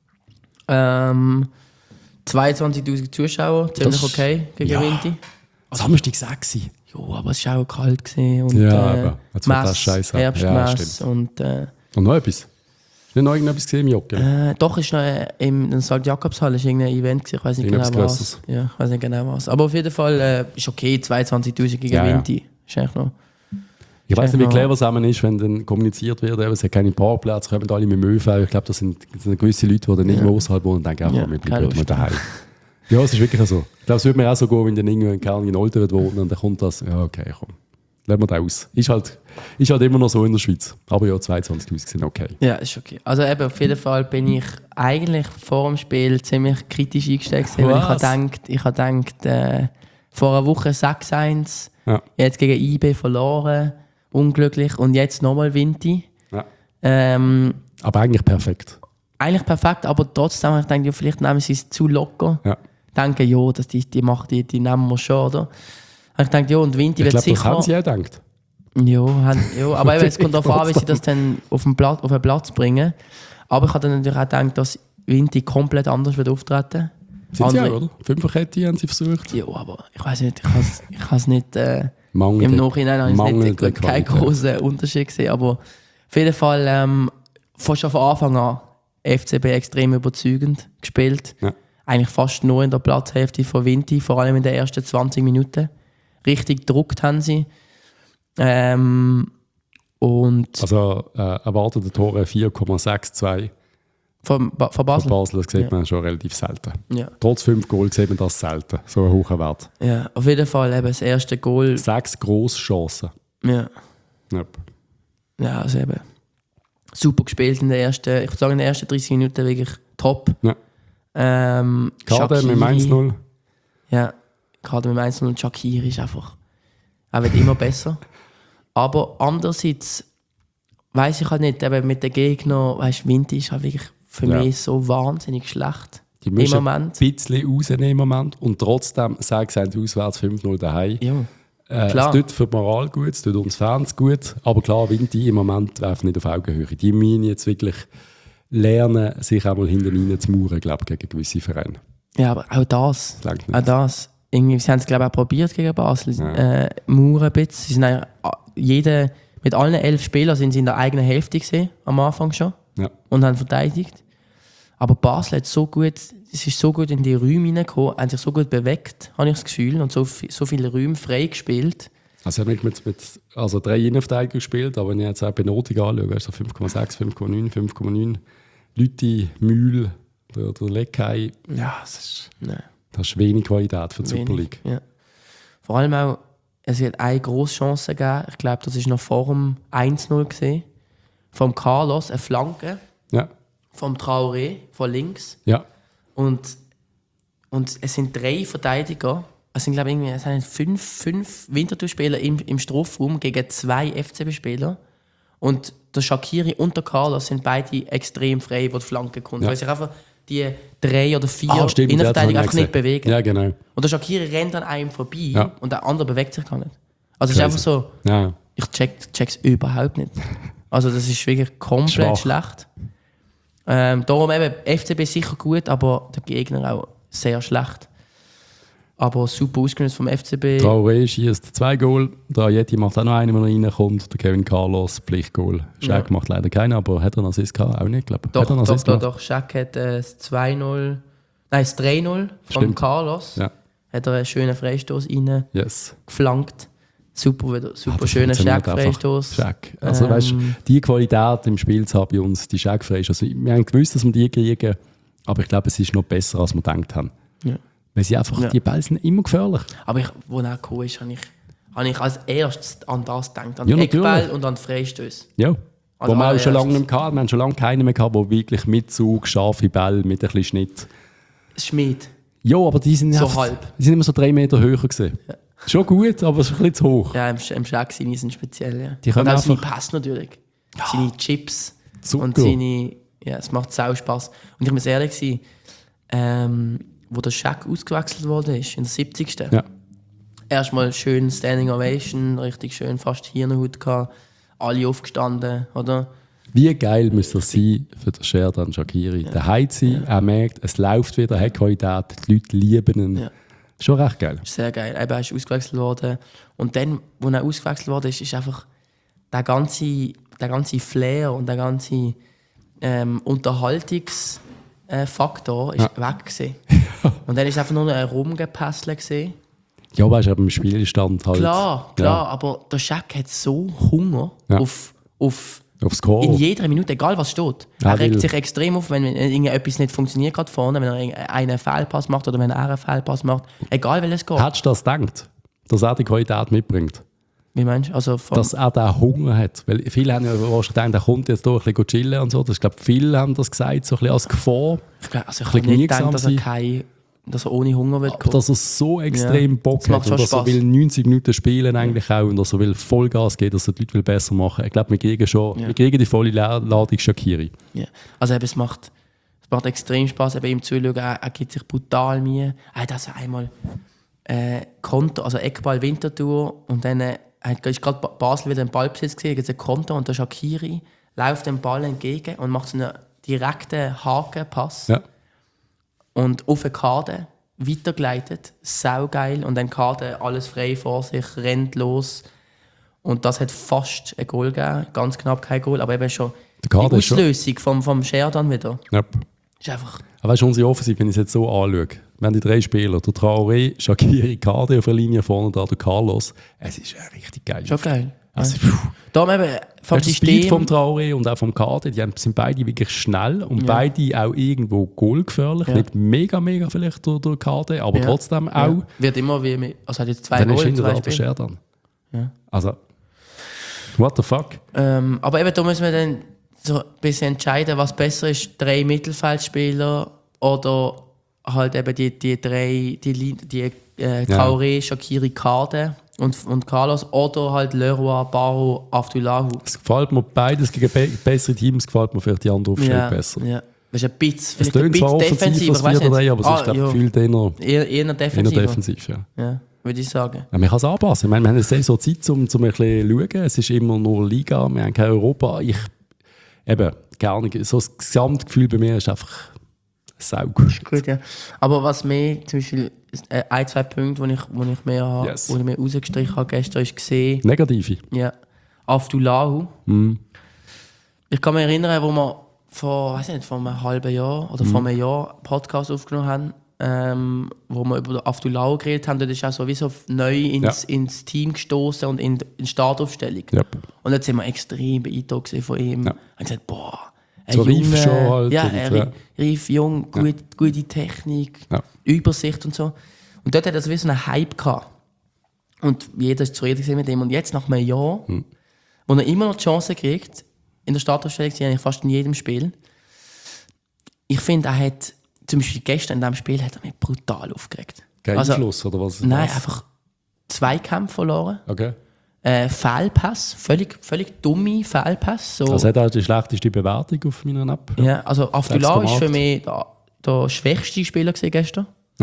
22'000 Zuschauer, ziemlich okay gegen Winti. Samstag 6. Ja, aber es war auch kalt. Und, jetzt wird das scheiße. Herbstmess und noch etwas? Hast du noch irgendetwas gesehen im Jocken? Doch, ist noch in St. Jakobshalle ist irgendein Event gewesen. Ich weiß nicht genau was. Ja, ich weiß nicht genau was. Aber auf jeden Fall ist okay, 22'000 gegen Winti. Ist eigentlich noch... Ich weiß nicht, wie clever es ist, wenn dann kommuniziert wird, es hat keine Parkplätze, kommen alle mit dem ÖV. Ich glaube, das sind gewisse Leute, die dann irgendwo außerhalb wohnen und denken, wir bleiben mal daheim. Ja, es ist wirklich so. Ich glaube, es würde mir auch so gehen, wenn dann irgendwo in Kern in Olten wohnen und dann kommt das, ja okay, komm, lassen wir das aus. Ist halt immer noch so in der Schweiz. Aber ja, 22'000 sind okay. Ja, ist okay. Also eben, auf jeden Fall bin ich eigentlich vor dem Spiel ziemlich kritisch eingestellt, weil ich habe gedacht, vor einer Woche 6-1, jetzt gegen IB verloren, unglücklich und jetzt nochmal Winti. Ja. Aber eigentlich perfekt. Eigentlich perfekt, aber trotzdem habe ich gedacht, vielleicht nehmen sie es zu locker. Ja. Denken, ja, dass die nehmen wir schon, oder? Ich dachte, ja, und Winti wird sicher... Das haben sie ja gedacht. Ja, aber eben, es kommt darauf an, wie sie das dann auf den Platz bringen. Aber ich habe dann natürlich auch gedacht, dass Winti komplett anders wird auftreten. Sind sie auch, oder? Fünferkette haben sie versucht. Ja, aber ich weiß nicht, ich habe es nicht... im Nachhinein habe ich nicht keinen großen Unterschied gesehen. Aber auf jeden Fall schon von Anfang an FCB extrem überzeugend gespielt. Ja. Eigentlich fast nur in der Platzhälfte von Winti, vor allem in den ersten 20 Minuten. Richtig gedruckt haben sie. Und erwartete Tore 4,62 von Basel. Von Basel, das sieht man schon relativ selten. Ja. Trotz 5 Goal sieht man das selten, so ein hoher Wert. Ja, auf jeden Fall eben das erste Goal. 6 Grosschancen. Ja. Yep. Ja, also eben super gespielt in den ersten, ich würde sagen in den ersten 30 Minuten wirklich top. Ja. Kader mit 1-0. Ja, Kader mit 1-0 und Shaqiri ist einfach, er wird immer besser. Aber andererseits weiss ich halt nicht, eben mit den Gegnern, weißt, Winti ist halt wirklich für mich so wahnsinnig schlecht. Die müssen ein bisschen rausnehmen im Moment und trotzdem 6-1 auswärts, 5-0 daheim. Ja. Es tut für die Moral gut, es tut uns Fans gut, aber klar, Winti im Moment werfen nicht auf Augenhöhe. Die müssen jetzt wirklich lernen, sich auch mal hinten rein zu mauern, glaube ich, gegen gewisse Vereine. Ja, aber auch das. Irgendwie, sie haben es, glaube ich, auch probiert gegen Basel. Mauern ein bisschen. Sie sind mit allen 11 Spielern sind sie in der eigenen Hälfte gesehen, am Anfang schon. Ja. Und haben verteidigt. Aber Basel hat es ist so gut in die Räume hineingekommen, haben sich so gut bewegt, habe ich das Gefühl, und so viele Räume frei gespielt. Also er hat mit 3 Innenverteidiger gespielt, aber wenn ich jetzt auch Benotung anschaue, also 5,6, 5,9, 5,9, Lütti, Mühl, der Leckei, das ist wenig Qualität für die Super League. Ja. Vor allem auch, es wird eine grosse Chance gegeben, ich glaube, das war noch vor dem 1-0 gesehen, vom Carlos, eine Flanke. Ja. Vom Traoré, von links. Ja. Und es sind 3 Verteidiger, es sind, glaube ich, 5 Winterthur-Spieler im Strafraum gegen 2 FCB-Spieler. Und der Shaqiri und der Carlos sind beide extrem frei, wo die Flanke kommt. Weil sich einfach die 3 oder 4 stimmt, Innenverteidiger einfach nicht bewegen. Ja, genau. Und der Shaqiri rennt an einem vorbei und der andere bewegt sich gar nicht. Also es ist Crazy. einfach so, Ja. ich check's überhaupt nicht. Also das ist wirklich komplett schlecht. Darum eben, FCB sicher gut, aber der Gegner auch sehr schlecht. Aber super ausgenutzt vom FCB. Traoré schießt 2 Goal, der Ajeti macht auch noch einen, wenn er reinkommt. Der Kevin Carlos, Pflichtgoal. Shaq macht leider keinen, aber hat er einen Assist gehabt? Auch nicht, glaube ich. Doch. Shaq hat das 2-0, nein, das 3-0 von Carlos. Ja. Hat er einen schönen Freistoß geflankt. Super schöner Shaq-Freistoß. Shaq. Also weißt du, die Qualität im Spiel zu haben bei uns, die Shaq-Freistoß. Also, wir haben gewusst, dass wir die kriegen, aber ich glaube, es ist noch besser, als wir gedacht haben. Ja. Weil sie einfach, die Bälle sind immer gefährlich. Aber als er gekommen ist, habe ich als erstes an das gedacht. An Ja, den Eckball natürlich. und an die Freistöße. Ja. Also Wo wir auch schon lange allererstes. nicht mehr hatten. Wir haben schon lange keinen mehr gehabt, der wirklich mit Zug, scharfe Bälle, mit ein bisschen Schnitt. Schmied. Ja, aber die sind So einfach, halb. Die sind immer so 3 Meter höher gewesen. Ja. Schon gut, aber es ist ein bisschen zu hoch. Ja, im Shaq seine sind speziell. Ja. Die können und auch seine einfach- Pass natürlich. Seine Chips. Zucker. Und seine... Ja, es macht sau Spaß. Und ich muss ehrlich sein, wo der Shaq ausgewechselt wurde, ist in der 70. Ja. Erstmal schön Standing Ovation, richtig schön, fast Hirnhaut gehabt. Alle aufgestanden, oder? Wie geil müsste das sein für den Sherdan Shaqiri? Der heizt sie, er merkt, es läuft wieder, er hat Qualität, die Leute lieben ihn. Ja. Schon recht geil. Sehr geil. Eben, er ist ausgewechselt worden. Und dann, als er ausgewechselt wurde, ist einfach der ganze Flair und der ganze Unterhaltungsfaktor ist weg gewesen. Und dann ist es einfach nur noch ein Rumgepässle gewesen. Ja, weißt du, beim Spielstand halt. Klar, aber der Shaq hat so Hunger auf Aufs Score. in jeder Minute, egal was steht. Ja, Er regt will. sich extrem auf, wenn irgendetwas nicht funktioniert gerade vorne, wenn er einen Fehlpass macht oder wenn er einen Fehlpass macht. Egal welches geht. Hättest du das gedacht, dass er die Qualität mitbringt? Wie meinst du? Also Dass er den Hunger hat. Weil viele haben ja wahrscheinlich gedacht, er kommt jetzt hier ein bisschen chillen und so. Ich glaube, viele haben das gesagt, so ein bisschen als Gefahr. ich kann nicht genügsam denken, dass er ohne Hunger wird Aber kommen. dass er so extrem Bock Das macht hat schon und dass er Spaß. will 90 Minuten spielen eigentlich auch und dass er will Vollgas geben, dass er die Leute will besser machen. Ich glaube, wir kriegen die volle Ladung Shaqiri. Ja. Also eben, es macht extrem Spaß, eben ihm zuzuschauen. Er gibt sich brutal Mühe. Er hat also einmal Konter, also Eckball Winterthur und dann ist gerade Basel wieder im Ballbesitz gesehen, jetzt ein Konter und der Shaqiri läuft dem Ball entgegen und macht so einen direkten Hakenpass. Ja. Und auf eine Karte weitergeleitet, saugeil. Und dann Karte alles frei vor sich, rennt los. Und das hat fast ein Goal gegeben, ganz knapp kein Goal, aber eben schon Der Kader die ist schon- Auslösung vom Sherdan wieder. Yep. Ist einfach... Aber weißt du, unsere Offensive, wenn ich es jetzt so anschaue, wir haben die 3 Spieler, der Traoré, Shaqiri, Kade auf der Linie vorne, da der Carlos, es ist richtig geil. Schon geil. Also, Darum eben vom der Speed vom System... Traoré und auch vom Kade, sind beide wirklich schnell und beide auch irgendwo goalgefährlich. Ja. Nicht mega vielleicht der Kade, aber trotzdem auch. Wird immer wie... Also hat jetzt 2 Dann ist Goal in hinter 2 der Spielen. Sherdan. Ja. Also, what the fuck? Aber eben, da müssen wir dann so ein bisschen entscheiden, was besser ist, 3 Mittelfeldspieler oder halt eben die 3, Traoré, Shaqiri, Kade und Carlos oder halt Leroy, Barrow, Abdullahu. Es gefällt mir beides gegen bessere Teams, gefällt mir vielleicht die andere Aufstellung besser. Ja. Das ist ein bisschen, Es vielleicht ein tönt zwar bisschen offensiv defensiver, als weiss 4-3, nicht. aber es ist, glaube ich, gefühlt eher defensiver. defensiv. Ja. Ja, würde ich sagen. Ja, man kann es anpassen. Ich meine, wir haben jetzt so Zeit, um ein bisschen zu schauen. Es ist immer nur Liga, wir haben kein Europa. Gar nicht. So das Gesamtgefühl bei mir ist einfach saugut. Gut, ja. Aber was mir zum Beispiel 1-2 Punkte, die ich mir rausgestrichen habe gestern, ist gesehen, Negative. ja, Abdullahu. Ich kann mich erinnern, wo wir vor einem halben Jahr oder vor einem Jahr einen Podcast aufgenommen haben, wo wir über Abdullahu geredet haben. Dort ist auch sowieso neu ins Team gestoßen und in die Startaufstellung. Yep. Und jetzt sind wir extrem beeindruckt von ihm. Ja. Und gesagt, boah, So reif schon halt. Ja, und, reif, jung, gute Technik, Ja. Übersicht und so. Und dort hat er so einen Hype gehabt. Und jeder ist zufrieden gewesen mit ihm. Und jetzt, nach einem Jahr, wo er immer noch die Chance kriegt, in der Startaufstellung zu eigentlich fast in jedem Spiel. Ich finde, er hat, zum Beispiel gestern in diesem Spiel, hat er mich brutal aufgeregt. Kein Einfluss, oder was? Nein, was? einfach 2 Kämpfe verloren. Okay. Fehlpass, völlig dumme Fehlpass. So. Also hat er die schlechteste Bewertung auf meiner App. Ja, also Afdullah ist für 6,8. mich der schwächste Spieler gewesen gestern.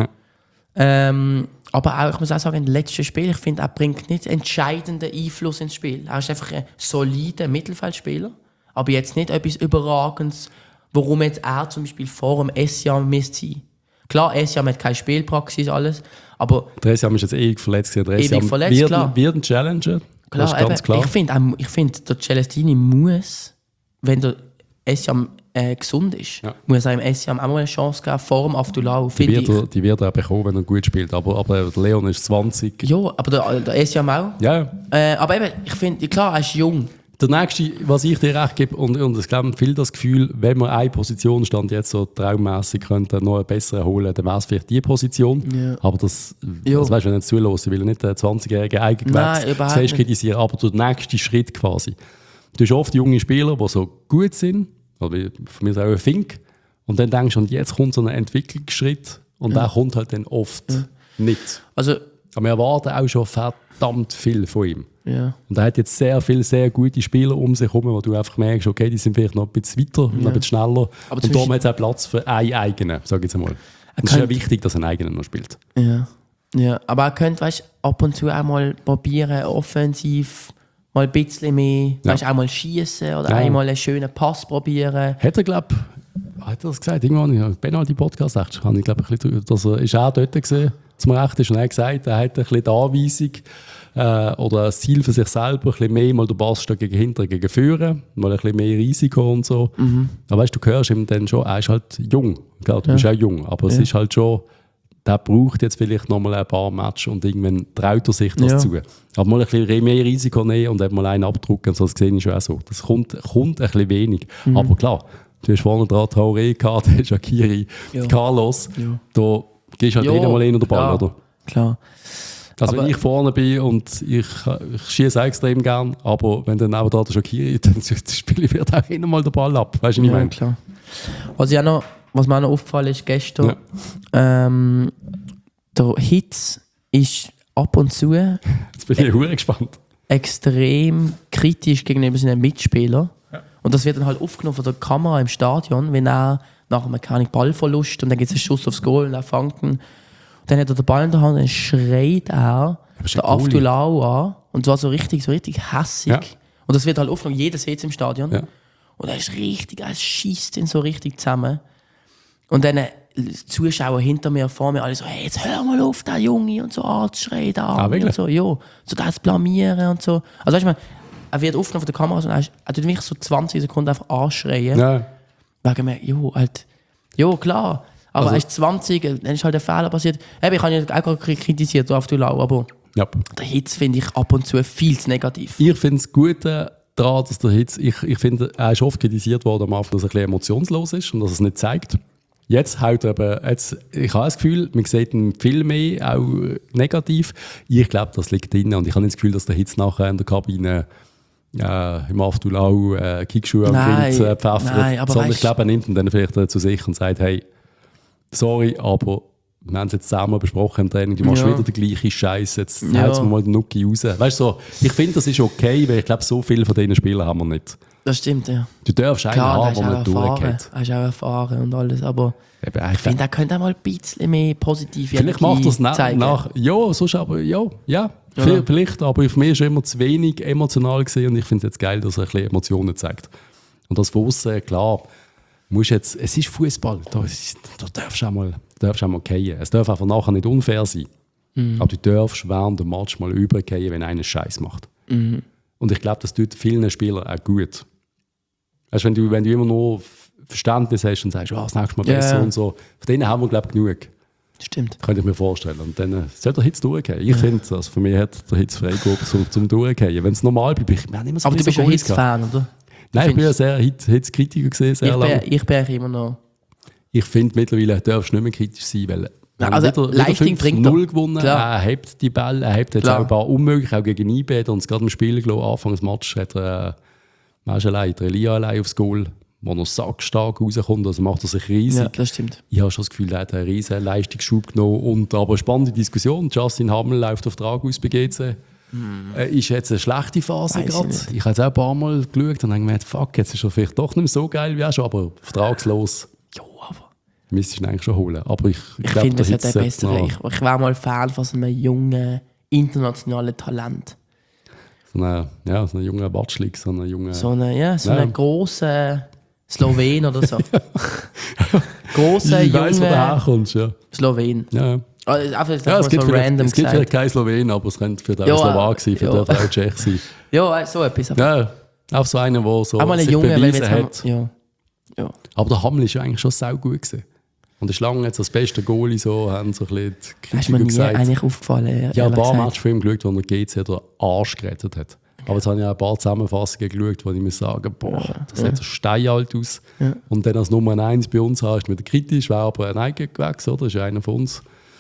Ja. Aber auch, ich muss auch sagen, im letzten Spiel, ich finde, er bringt nicht entscheidenden Einfluss ins Spiel. Er ist einfach ein solider Mittelfeldspieler, aber jetzt nicht etwas Überragendes, warum jetzt er zum Beispiel vor dem Essiam müsste sein. Klar, Essiam hat keine Spielpraxis, alles, aber... Der Essiam ist jetzt ewig verletzt. Der Essiam wird ein Challenger. Klar, das ist ganz klar. Ich find, der Celestini muss, wenn der Essiam gesund ist, muss er im Essiam auch mal eine Chance geben vor dem Afdullah, finde ich. Die wird er bekommen, wenn er gut spielt. Aber der Leon ist 20. Ja, aber der Essiam auch. Ja. Aber eben, ich finde, klar, er ist jung. Der nächste, was ich dir recht gebe, und ich glaube, viel das Gefühl, wenn man eine Position stand jetzt so traummässig könnte noch eine bessere holen, dann wäre es vielleicht die Position. Ja. Aber das weißt du nicht zulassen, weil er nicht den 20-jährigen Eigengewächs zu fest kritisieren. Aber der nächste Schritt quasi. Du hast oft junge Spieler, die so gut sind, oder von mir ist auch ein Fink, und dann denkst du, und jetzt kommt so ein Entwicklungsschritt, und der kommt halt dann oft nicht. Also, aber wir erwarten auch schon verdammt viel von ihm. Ja. Und er hat jetzt sehr viele, sehr gute Spieler um sich herum, wo du einfach merkst, okay, die sind vielleicht noch ein bisschen weiter, noch ein bisschen schneller. Aber und darum hat es auch Platz für einen eigenen, sage ich jetzt einmal. Und es ist ja wichtig, dass er einen eigenen noch spielt. Ja. Aber er könnte, weißt, ab und zu auch mal probieren, offensiv mal ein bisschen mehr, weißt, auch mal schießen oder einmal einen schönen Pass probieren. Hat er, glaube ich, hat er das gesagt? Irgendwann, ich habe Penalty-Podcast gesagt, ich glaube, dass er ist auch dort gesehen, dass man recht ist. Und er hat gesagt, er hat ein bisschen die Anweisung, oder ein Ziel für sich selber, ein bisschen mehr mal den Pass gegen hinten, gegen führen, mal ein bisschen mehr Risiko und so. Aber weißt, du hörst ihm dann schon, er ist halt jung. Klar, du bist auch jung, aber es ist halt schon, der braucht jetzt vielleicht noch mal ein paar Matches und irgendwann traut er sich das zu. Aber mal ein bisschen mehr Risiko nehmen und dann mal einen abdrücken, so, das sehe ich schon auch so. Das kommt ein bisschen wenig. Aber klar, du hast vorne dran Traoré gehabt, Shaqiri, Carlos, da gehst halt jedem mal in den Ball, oder? Klar. Also wenn ich vorne bin und ich schieße extrem gern, aber wenn dann auch da der Shaqiri, dann spiele ich wird auch immer mal den Ball ab. Weißt du, was ich meine? Klar. Was mir auch noch aufgefallen ist gestern, der Hitz ist ab und zu jetzt bin ich gespannt. Extrem kritisch gegenüber seinen Mitspielern. Ja. Und das wird dann halt aufgenommen von der Kamera im Stadion, wenn er nach einem Ballverlust und dann gibt es einen Schuss aufs Goal und er fängt ihn. Dann hat er den Ball in der Hand und dann schreit er den Afdullah an. Und zwar so richtig hässig. Ja. Und das wird halt aufgenommen, jeder sieht es im Stadion. Ja. Und er schießt ihn so richtig zusammen. Und dann Zuschauer hinter mir, vor mir, alle so, hey, jetzt hör mal auf, der Junge, und so anzuschreien, und so, ja, so das blamieren und so. Also weißt du, er wird aufgenommen von der Kamera und er tut mich so 20 Sekunden einfach anschreien. Ja. Wegen mir, klar. Aber er ist 20, dann ist halt ein Fehler passiert. Ich habe ihn auch gerade kritisiert, Afdullah, aber der Hitz finde ich ab und zu viel zu negativ. Ich finde es gut daran, dass der Hitz, ich finde, er ist oft kritisiert worden am Anfang, dass er ein bisschen emotionslos ist und dass er es nicht zeigt. Jetzt haut er eben, ich habe das Gefühl, man sieht ihn viel mehr, auch negativ. Ich glaube, das liegt drin und ich habe nicht das Gefühl, dass der Hitz nachher in der Kabine im Afdullah Kickschuhe am Kind pfeffert. Sondern ich glaube, er nimmt ihn dann vielleicht zu sich und sagt, hey, sorry, aber wir haben es jetzt zusammen besprochen im Training, du machst wieder den gleichen Scheiß, jetzt haut mir mal den Nuki raus. Weißt du, so, ich finde, das ist okay, weil ich glaube, so viele von diesen Spielern haben wir nicht. Das stimmt, ja. Du darfst einen haben, der man durchgeht. Er ist auch erfahren und alles, aber ich finde, er könnte auch mal ein bisschen mehr positive Energie zeigen. Vielleicht macht das nach ja, sonst aber, vielleicht, aber für mich ist er immer zu wenig emotional gewesen und ich finde es jetzt geil, dass er ein bisschen Emotionen zeigt. Und das von aussen, klar, es ist Fußball, da darfst du auch mal fallen. Es darf einfach nachher nicht unfair sein. Aber du darfst während dem Match mal übergehen, wenn einer Scheiß macht. Und ich glaube, das tut vielen Spielern auch gut. Also wenn du immer nur Verständnis hast und sagst, das nächste Mal besser und so, von denen haben wir, glaube ich, genug. Stimmt. Könnte ich mir vorstellen. Und dann soll der Hitz durchgehen. Ich finde, also für mich hat der Hitz Freigabe zum Durchgehen. Wenn es normal bleibt, wir haben immer so. Aber du bist ein Hitz-Fan, oder? Nein, ich bin ja sehr Hitz-Kritiker gesehen, sehr lange. Ich bin eigentlich immer noch. Ich finde, mittlerweile darfst du nicht mehr kritisch sein, weil also wieder 5-0 gewonnen, er hebt die Bälle, er hebt jetzt auch ein paar unmöglich, auch gegen IB, und es gerade im Spiel gelassen, Anfang des Matches hat er Elia allein aufs Goal, wo er sackstark rauskommt, also macht er sich riesig. Ja, das stimmt. Ich habe schon das Gefühl, er hat einen riesen Leistungsschub genommen, aber eine spannende Diskussion, Justin Hammel läuft auf Trag aus bei GC. Ist jetzt eine schlechte Phase Weiss gerade. ich nicht. Ich habe jetzt auch ein paar Mal geschaut und habe gemerkt, fuck, jetzt ist er vielleicht doch nicht mehr so geil wie auch schon, aber vertragslos. Ja, aber Müsstest du ihn eigentlich schon holen. Aber ich ich glaube, finde, das der hat ein Hitze besserer. noch Ich wäre mal Fan von so einem jungen, internationalen Talent. so einen jungen Watschlik, so einen jungen... So Ja. einen grossen Slowen oder so. Grosser, ich weiss, wo du junger herkommst, ja. Slowen. Ja. Einfach jetzt Ja, mal so random es gibt vielleicht gesagt. keinen Slowen, aber es könnte vielleicht auch Ja, ein Slowak sein, ja. vielleicht auch Tschech sein. Ja, so etwas. Ja, auch so einer, der so Auch mal ein sich Junge, weil wir beweisen jetzt hat. haben, ja. Aber der Hammel ist ja eigentlich schon sau gut gewesen. Und ist lange jetzt als bester Goalie so, haben so ein bisschen die Das ist Kritiker mir nie gesagt. eigentlich aufgefallen. Ja, ein ehrlich paar gesagt. Matches von ihm geschaut, wo er GC den Arsch gerettet hat. Aber jetzt habe ich auch ein paar Zusammenfassungen geschaut, wo ich mir sage, boah, das sieht so steinalt aus. Ja. Und dann als Nummer 1 bei uns hast, mit der kritisch, wäre aber ein eigener gewesen, oder? Das ist einer von uns.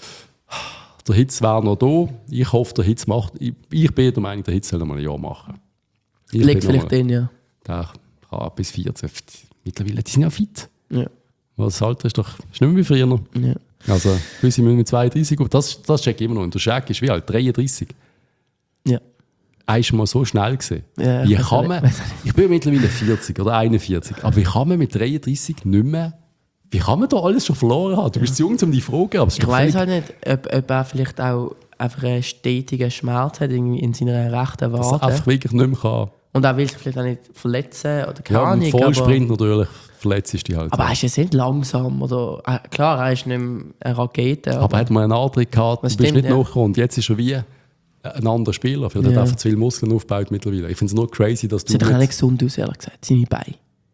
Der Hitz wäre noch da. Ich hoffe, der Hitz macht. Ich bin der Meinung, der Hitz soll noch mal ein Jahr machen. Ich Liegt bin noch vielleicht drin, ja. Der kann bis 14. Mittlerweile, die sind ja fit. Ja. Das Alter ist doch ist nicht mehr wie früher. Ja. Also, bis mit 32, aber das check ich immer noch. Und der Shaq ist wie alt? 33. Ja. Er ist mal so schnell gewesen. Ja, Wie weiß kann ich man, nicht. ich bin mittlerweile 40 oder 41, aber wie kann man mit 33 nicht mehr, wie kann man da alles schon verloren haben? Du bist zu jung, um dich zu fragen, aber es ist Ich doch weiss völlig- halt nicht, ob er vielleicht auch einfach einen stetigen Schmerz hat irgendwie in seiner rechten dass er Wade. einfach wirklich nicht mehr kann. Und er will sich vielleicht auch nicht verletzen oder keine Ja, im Ahnung. Vollsprint natürlich verletzt ist die halt. Aber er ist jetzt nicht langsam. Oder, klar, er ist nicht mehr eine Rakete. Aber er hat mal einen Antritt gehabt, du Das bist stimmt, nicht ja. nachgekommen. Und jetzt ist er wie ein anderer Spieler. Vielleicht hat Ja. er einfach zu viele Muskeln aufgebaut mittlerweile. Ich finde es nur crazy, dass du sieht doch auch mit- nicht gesund aus, ehrlich gesagt. Seine Beine.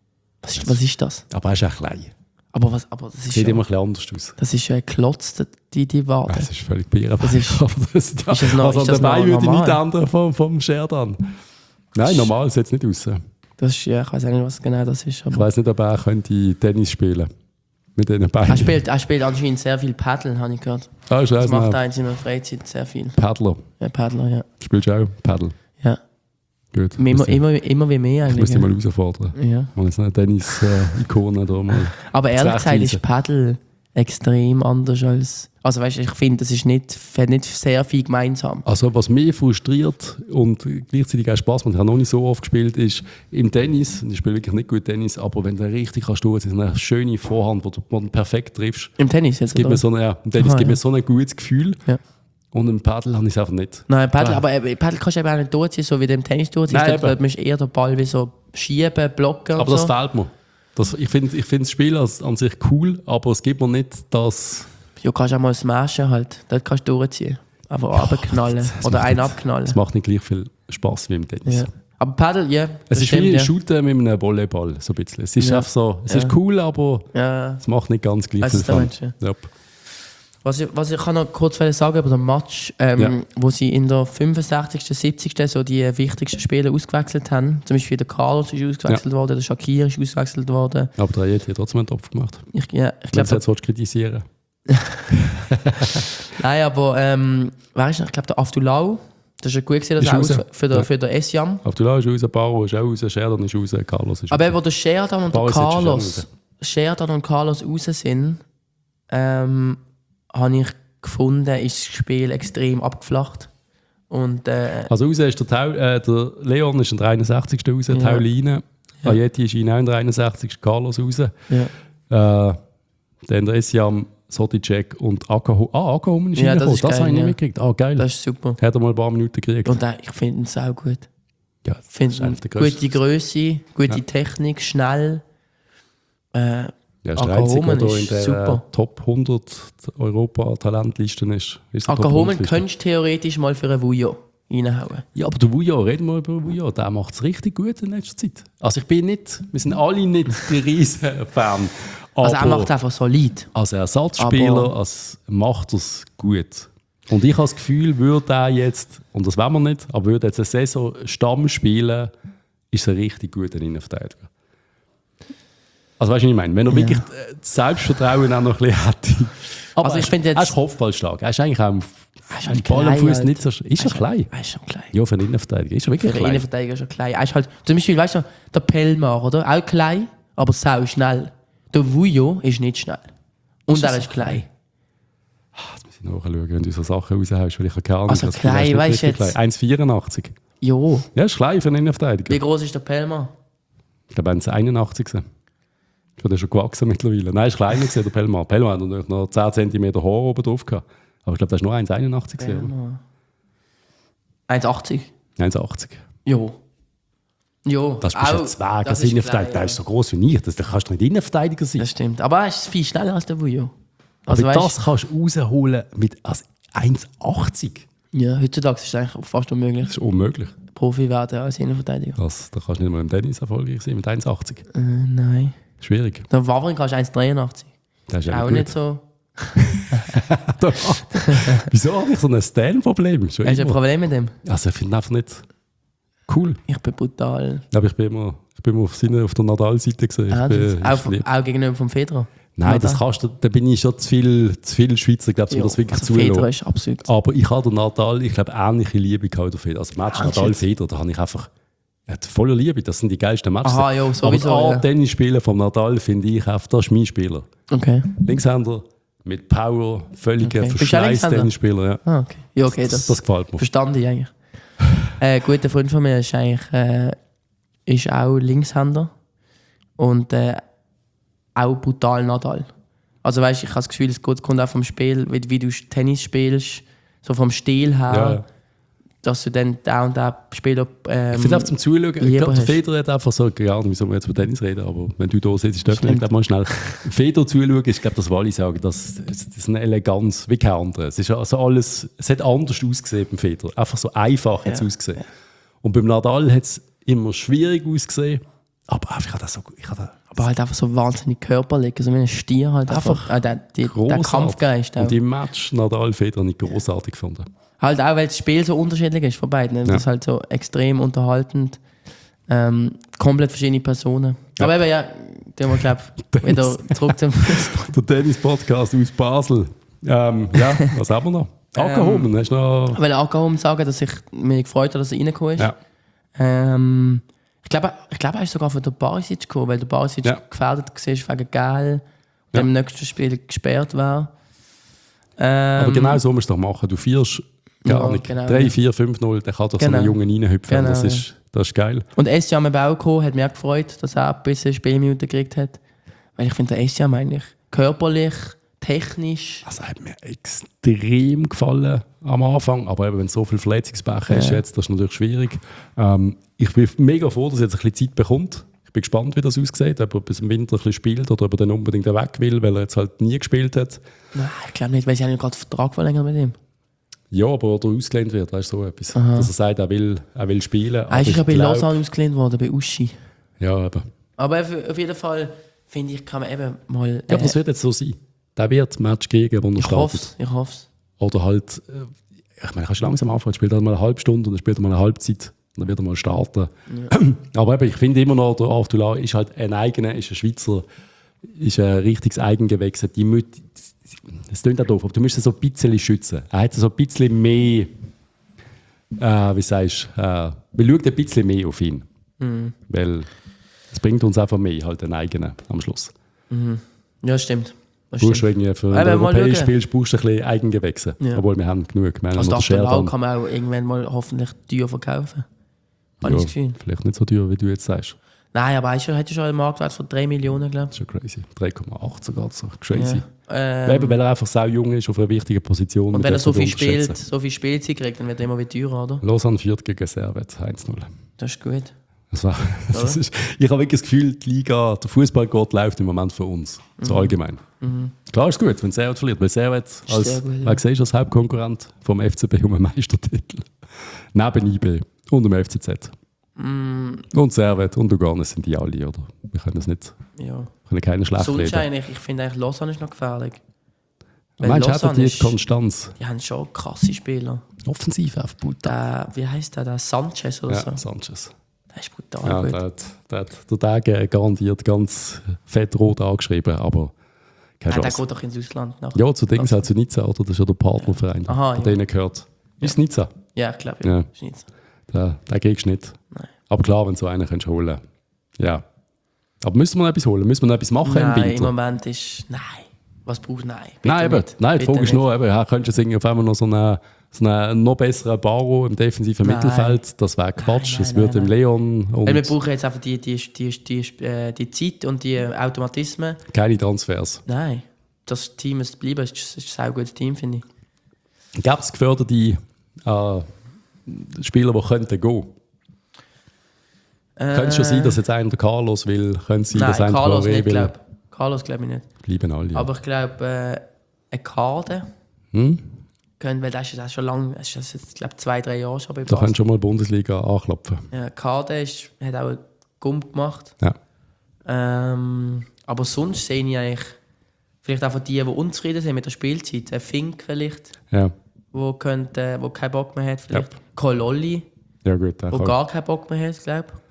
Was ist das? Aber er ist auch klein. Aber das ist Sieht ja, immer ein bisschen anders aus. das ist ja ein Klotz, die Wade. Das ist völlig bierbein. Das ist- Aber das, ist das noch- also ist das dabei noch würde ich normal? nicht ändern vom Sheridan. Nein, normal sieht es nicht aus. Das ist, ja, ich weiß auch nicht, was genau das ist. Ich Aber weiss nicht, ob er könnte Tennis spielen mit diesen Beinen. er spielt anscheinend sehr viel Paddle, habe ich gehört. Ah, ist Das macht noch er in seiner Freizeit sehr viel. Paddler. Ja, Paddler, ja. Spielst du auch Paddle? Ja. Gut. Immer wie mehr Ich muss eigentlich. dich mal herausfordern. Ja. Mal jetzt eine Tennis-Ikone da mal. Aber ehrlich gesagt zurechtweisen. ist Paddle extrem anders als. Also weißt du, ich finde, das ist hat nicht sehr viel gemeinsam. Also was mich frustriert und gleichzeitig auch Spaß macht, ich habe noch nicht so oft gespielt, ist im Tennis, und ich spiele wirklich nicht gut Tennis, aber wenn du richtig kannst, ist eine schöne Vorhand, wo du perfekt triffst. Im Tennis jetzt, Gibt oder? mir so eine, im Tennis Aha, gibt ja. mir so ein gutes Gefühl. Ja. Und im Paddel habe ich es einfach nicht. Nein, Paddle, Ah. aber Paddle kannst du eben auch nicht durchziehen, so wie du im Tennis durchziehst. Nein, Dort eben. musst du eher den Ball wie so schieben, blocken Aber und das so. fehlt mir. Ich finde das Spiel an sich cool, aber es gibt mir nicht das... Ja, kannst auch mal smashen halt. Dort kannst du durchziehen. Einfach runterknallen das oder macht einen nicht- abknallen. Es macht nicht gleich viel Spaß wie im Tennis. Ja. Aber Paddle, ja. Es das ist stimmt, wie ja. Shooten mit einem Volleyball, so ein bisschen. Es ist Ja. einfach so, es Ja. ist cool, aber Ja. es macht nicht ganz gleich Also, viel der Fun. Mensch, ja. Yep. Was ich kann noch kurz sagen über den Match, wo sie in der 65., 70. so die wichtigsten Spieler ausgewechselt haben. Zum Beispiel der Carlos ist ausgewechselt worden, der Shakir ist ausgewechselt worden. Aber der hat trotzdem einen Topf gemacht. Ich Wenn glaube, du jetzt willst kritisieren. nein, aber wer ist noch? Ich glaube, der Aftulau. Das ist ja gut gesehen, dass Ist er raus. für den Esiam. Abdullah ist raus, Baro ist auch raus, Sheridan ist raus, Carlos ist Aber raus. eben, wo der Sheridan und der Paris hat schon Carlos, Sheridan und Carlos raus sind, habe ich gefunden, ist das Spiel extrem abgeflacht. Und Also raus ist der Leon ist in der 61. raus, Ja. Tauline. Ayeti ist in der 61. Carlos raus. ja. Dann der Essiam, Soticek und Akahomen ist Ja, das reingekommen. ist Das geil, habe ich nicht ja. mitgekriegt. Ah, geil. Das ist super. Hat er mal ein paar Minuten gekriegt. Und ich finde ihn sau gut. Ja, Ich finde ist ihn einer der grössten. gute Größe, gute Ja. Technik, schnell. Ja, ist der Akahomen einzige, der ist in der super. Top 100 Europa-Talentlisten ist. Ist der Top Akahomen 100 könntest du theoretisch mal für einen Vujo reinhauen. Ja, aber der Vujo, reden wir über Vujo, der macht es richtig gut in letzter Zeit. Also wir sind alle nicht die riesen Fan. Also er aber macht einfach solid. als Ersatzspieler Aber- macht er es gut. Und ich habe das Gefühl, würde er jetzt, und das wollen wir nicht, aber würde jetzt eine Saison Stamm spielen, ist er ein richtig guter Innenverteidiger. Also weißt du, was ich meine? Wenn er wirklich das Selbstvertrauen auch noch ein bisschen hätte. Aber Also ich finde jetzt- er ist kopfballstark. Er ist eigentlich auch Er ist halt Ball am klein Fuß halt. nicht so... Ist er klein? Er ist schon klein. Ja, für einen Innenverteidiger. Ist er wirklich Für einen klein? Innenverteidiger ist er klein. Er ist halt, zum Beispiel, weißt du, der Pelmar, oder? Auch klein, aber sau schnell. Der Vujo ist nicht schnell. Und Ist er er ist so klein. ich nachschauen, wenn du so Sachen raushaust, weil ich habe keine Ahnung. Also klein, weißt du jetzt? 1,84. Jo. Ja, ist klein für einen Innenverteidiger. Wie groß ist der Pelma? Ich glaube, 1,81 gewesen. Ich bin schon gewachsen mittlerweile. Nein, ist kleiner gewesen, der Pelma. Pelma hat natürlich noch 10 cm Haar oben drauf gehabt. Aber ich glaube, das ist nur 1,81 gewesen. 1,80? 1,80. Jo. Jo. Das ist ein Zwerg, ein Innenverteidiger. Der ist so groß wie ich. Das kannst du nicht Innenverteidiger sein. Das stimmt. Aber er ist viel schneller als der Vujo. Also aber das kannst du rausholen mit 1,80. Ja, heutzutage ist es eigentlich fast unmöglich. Das ist unmöglich. Profi werden als Innenverteidiger. Da kannst du nicht mal im Tennis erfolgreich sein mit 1,80. Nein. Schwierig. Der Wawrinka ist 1,83. Das ist auch nicht so. Wieso habe ich so ein Stan-Problem? Hast du ein Problem mit dem? Also ich finde einfach nicht cool. Ich bin brutal. Aber ich bin immer auf der Nadal-Seite gesehen. Auch gegenüber vom Federer? Nein, das kannst du, da bin ich schon zu viel Schweizer, glaube ich, um das wirklich also Federer zulassen. ist absolut. Aber ich habe den Nadal, ich glaube, ähnliche Liebe gehabt auf Federer. Also Match Nadal-Federer, da habe ich einfach voller Liebe. Das sind die geilsten Matches. Aha, ja, sowieso. Aber das Tennisspielen vom Nadal finde ich einfach, das ist mein Spieler. Okay. Linkshänder mit Power, völliger Verschleiß-Tennisspieler. Ja. Ah, okay. Ja, okay, das gefällt mir. Verstand ich eigentlich. Ein guter Freund von mir ist eigentlich ist auch Linkshänder und auch brutal Nadal. Also weißt, ich habe das Gefühl, es kommt auch vom Spiel, wie du Tennis spielst, so vom Stil her, ja. Dass du dann da und da Spieler ich finde auch zum Zuschauen, ich glaube, der Federer hat einfach so, keine Ahnung, wieso wir jetzt über Tennis reden, aber wenn du da sitzt, dürfen wir mal schnell Federer zuschauen, ich glaube, das will ich sagen, das ist eine Eleganz wie kein anderer. Es ist also alles, es hat anders ausgesehen beim Federer, einfach so einfach hat es ausgesehen. Ja. Und beim Nadal hat es immer schwierig ausgesehen, aber einfach aber halt einfach so wahnsinnig körperlich, so wie ein Stier halt einfach der Kampfgeist. Und im Match Nadal-Federer nicht großartig gefunden. Halt auch, weil das Spiel so unterschiedlich ist von beiden. Ja. Das ist halt so extrem unterhaltend. Komplett verschiedene Personen. Ja. Aber eben, ja, wir glaube wieder zurück zum Fußball. Der Tennis-Podcast aus Basel. Ja, was haben wir noch? Ackerhomen, hast du noch... Ich will Ackerhomen sagen, dass ich mich gefreut habe, dass er reingekommen ist. Ja. Ich glaube, er ist sogar von der Barisic gekommen, weil der Barisic gefährdet war wegen Gel, der im nächsten Spiel gesperrt war. Aber genau so musst du doch machen. Du führst gar nicht. Genau, 3, 4, 5-0, dann kann doch so einen Jungen reinhüpfen. Genau, das ist geil. Und Essiam ist auch gekommen, hat mich auch gefreut, dass er ein bisschen Spielminuten gekriegt hat. Weil ich finde, der Essiam eigentlich körperlich, technisch... Also hat mir extrem gefallen am Anfang, aber eben, wenn du so viel Verletzungspech hast, jetzt, das ist natürlich schwierig. Ich bin mega froh, dass er jetzt ein bisschen Zeit bekommt. Ich bin gespannt, wie das aussieht, ob er bis im Winter ein bisschen spielt oder ob er dann unbedingt weg will, weil er jetzt halt nie gespielt hat. Nein, ich glaube nicht, weil sie haben gerade einen Vertrag verlängert mit ihm. Ja, aber oder ausgelehnt wird, weißt du, so etwas. Aha. Dass er sagt, er will spielen. Er ist ja bei Lausanne ausgelehnt worden, bei Uschi. Ja, eben. Aber auf jeden Fall, finde ich, kann man eben mal... Ja, aber das wird jetzt so sein. Der wird Match gegen, wo er startet. Ich hoffe es. Oder halt, ich meine, kannst du langsam anfangen, spielt er mal eine halbe Stunde oder spielt er mal eine Halbzeit. Dann wird er mal starten. Ja. Aber eben, ich finde immer noch, der Arthur ist halt ein eigener, ist ein Schweizer, ist ein richtiges Eigengewächs. Es klingt auch doof, aber du musst ihn so ein bisschen schützen. Er hat so ein bisschen mehr, wie sagst du, wir schauen ein bisschen mehr auf ihn. Mhm. Weil es bringt uns einfach mehr, halt den eigenen am Schluss. Mhm. Ja, stimmt. Du brauchst irgendwie für ein europäisches Spiel brauchst du ein bisschen Eigengewächse. Ja. Obwohl wir haben genug. Also das Lau kann man auch irgendwann mal hoffentlich teuer verkaufen. Ja, vielleicht nicht so teuer, wie du jetzt sagst. Nein, aber er hat schon einen Marktwert von 3 Millionen, glaube ich. Das ist schon crazy. 3,8 sogar, so crazy. Ja. Weil er einfach sau jung ist, auf einer wichtigen Position. Und wenn er so viel Spielzeit kriegt, dann wird er immer wieder teurer, oder? Lausanne führt gegen Servet 1-0. Das ist gut. Ich habe wirklich das Gefühl, die Liga, der Fußballgott läuft im Moment für uns. So allgemein. Mhm. Klar ist gut, wenn Servet verliert. Weil Servet als Hauptkonkurrent vom FCB um einen Meistertitel. Neben IB und dem FCZ. Und Servet und Lugano sind die alle, oder? Wir können es nicht. Ja. Können keinen schlecht reden. Ich finde eigentlich, Lausanne ist noch gefährlich. Meinst du, hat die Konstanz? Die haben schon krasse Spieler. Offensiv auf brutal. Wie heisst der? Sanchez oder so? Ja, Sanchez. Der ist brutal gut. Der hat der Tage garantiert ganz fett rot angeschrieben, aber keine Chance. Der geht doch ins Ausland. Ja, zu Dings, zu Nizza, oder? Das ist ja der Partnerverein, der denen gehört. Ist Nizza? Ja, ich glaube, ja. Ist Nizza. Den kriegst du nicht. Nein. Aber klar, wenn du so einen kannst holen kannst. Ja. Aber müssen wir noch etwas holen? Müssen wir noch etwas machen im Winter? Im Moment ist... Nein. Was brauchst du? Nein. Nein, eben. Nicht. Nein, die Bitte Frage ist nicht. nur, eben, könntest du auf einmal noch so einen noch besseren Baro im defensiven Nein. Mittelfeld? Das wäre Quatsch. Nein, Das würde im Leon Weil wir und brauchen jetzt einfach die Zeit und die Automatismen. keine Transfers. Nein. Das Team muss bleiben. Es ist ein sehr gutes Team, finde ich. Gäbe es geförderte Spieler, die könnten gehen? Könnte es schon sein, dass jetzt einer der Carlos will? Könnte es sein, dass Nein, einer Carlos Traoré nicht, will? glaube ich. Carlos glaube ich nicht. Bleiben alle. Ja. Aber ich glaube, ein Kader können, weil das ist schon lange, das ist jetzt, glaube 2-3 Jahre schon bei Da Basel. kannst du schon mal Bundesliga anklopfen. Ja, Kader hat auch einen Gump gemacht. Ja. Aber sonst sehe ich eigentlich vielleicht auch von die unzufrieden sind mit der Spielzeit. Ein Fink vielleicht, Ja. wo keinen Bock mehr hat. Vielleicht. Ja. Kololli, Ja, gut. wo gar keinen Bock mehr hat, glaube ich.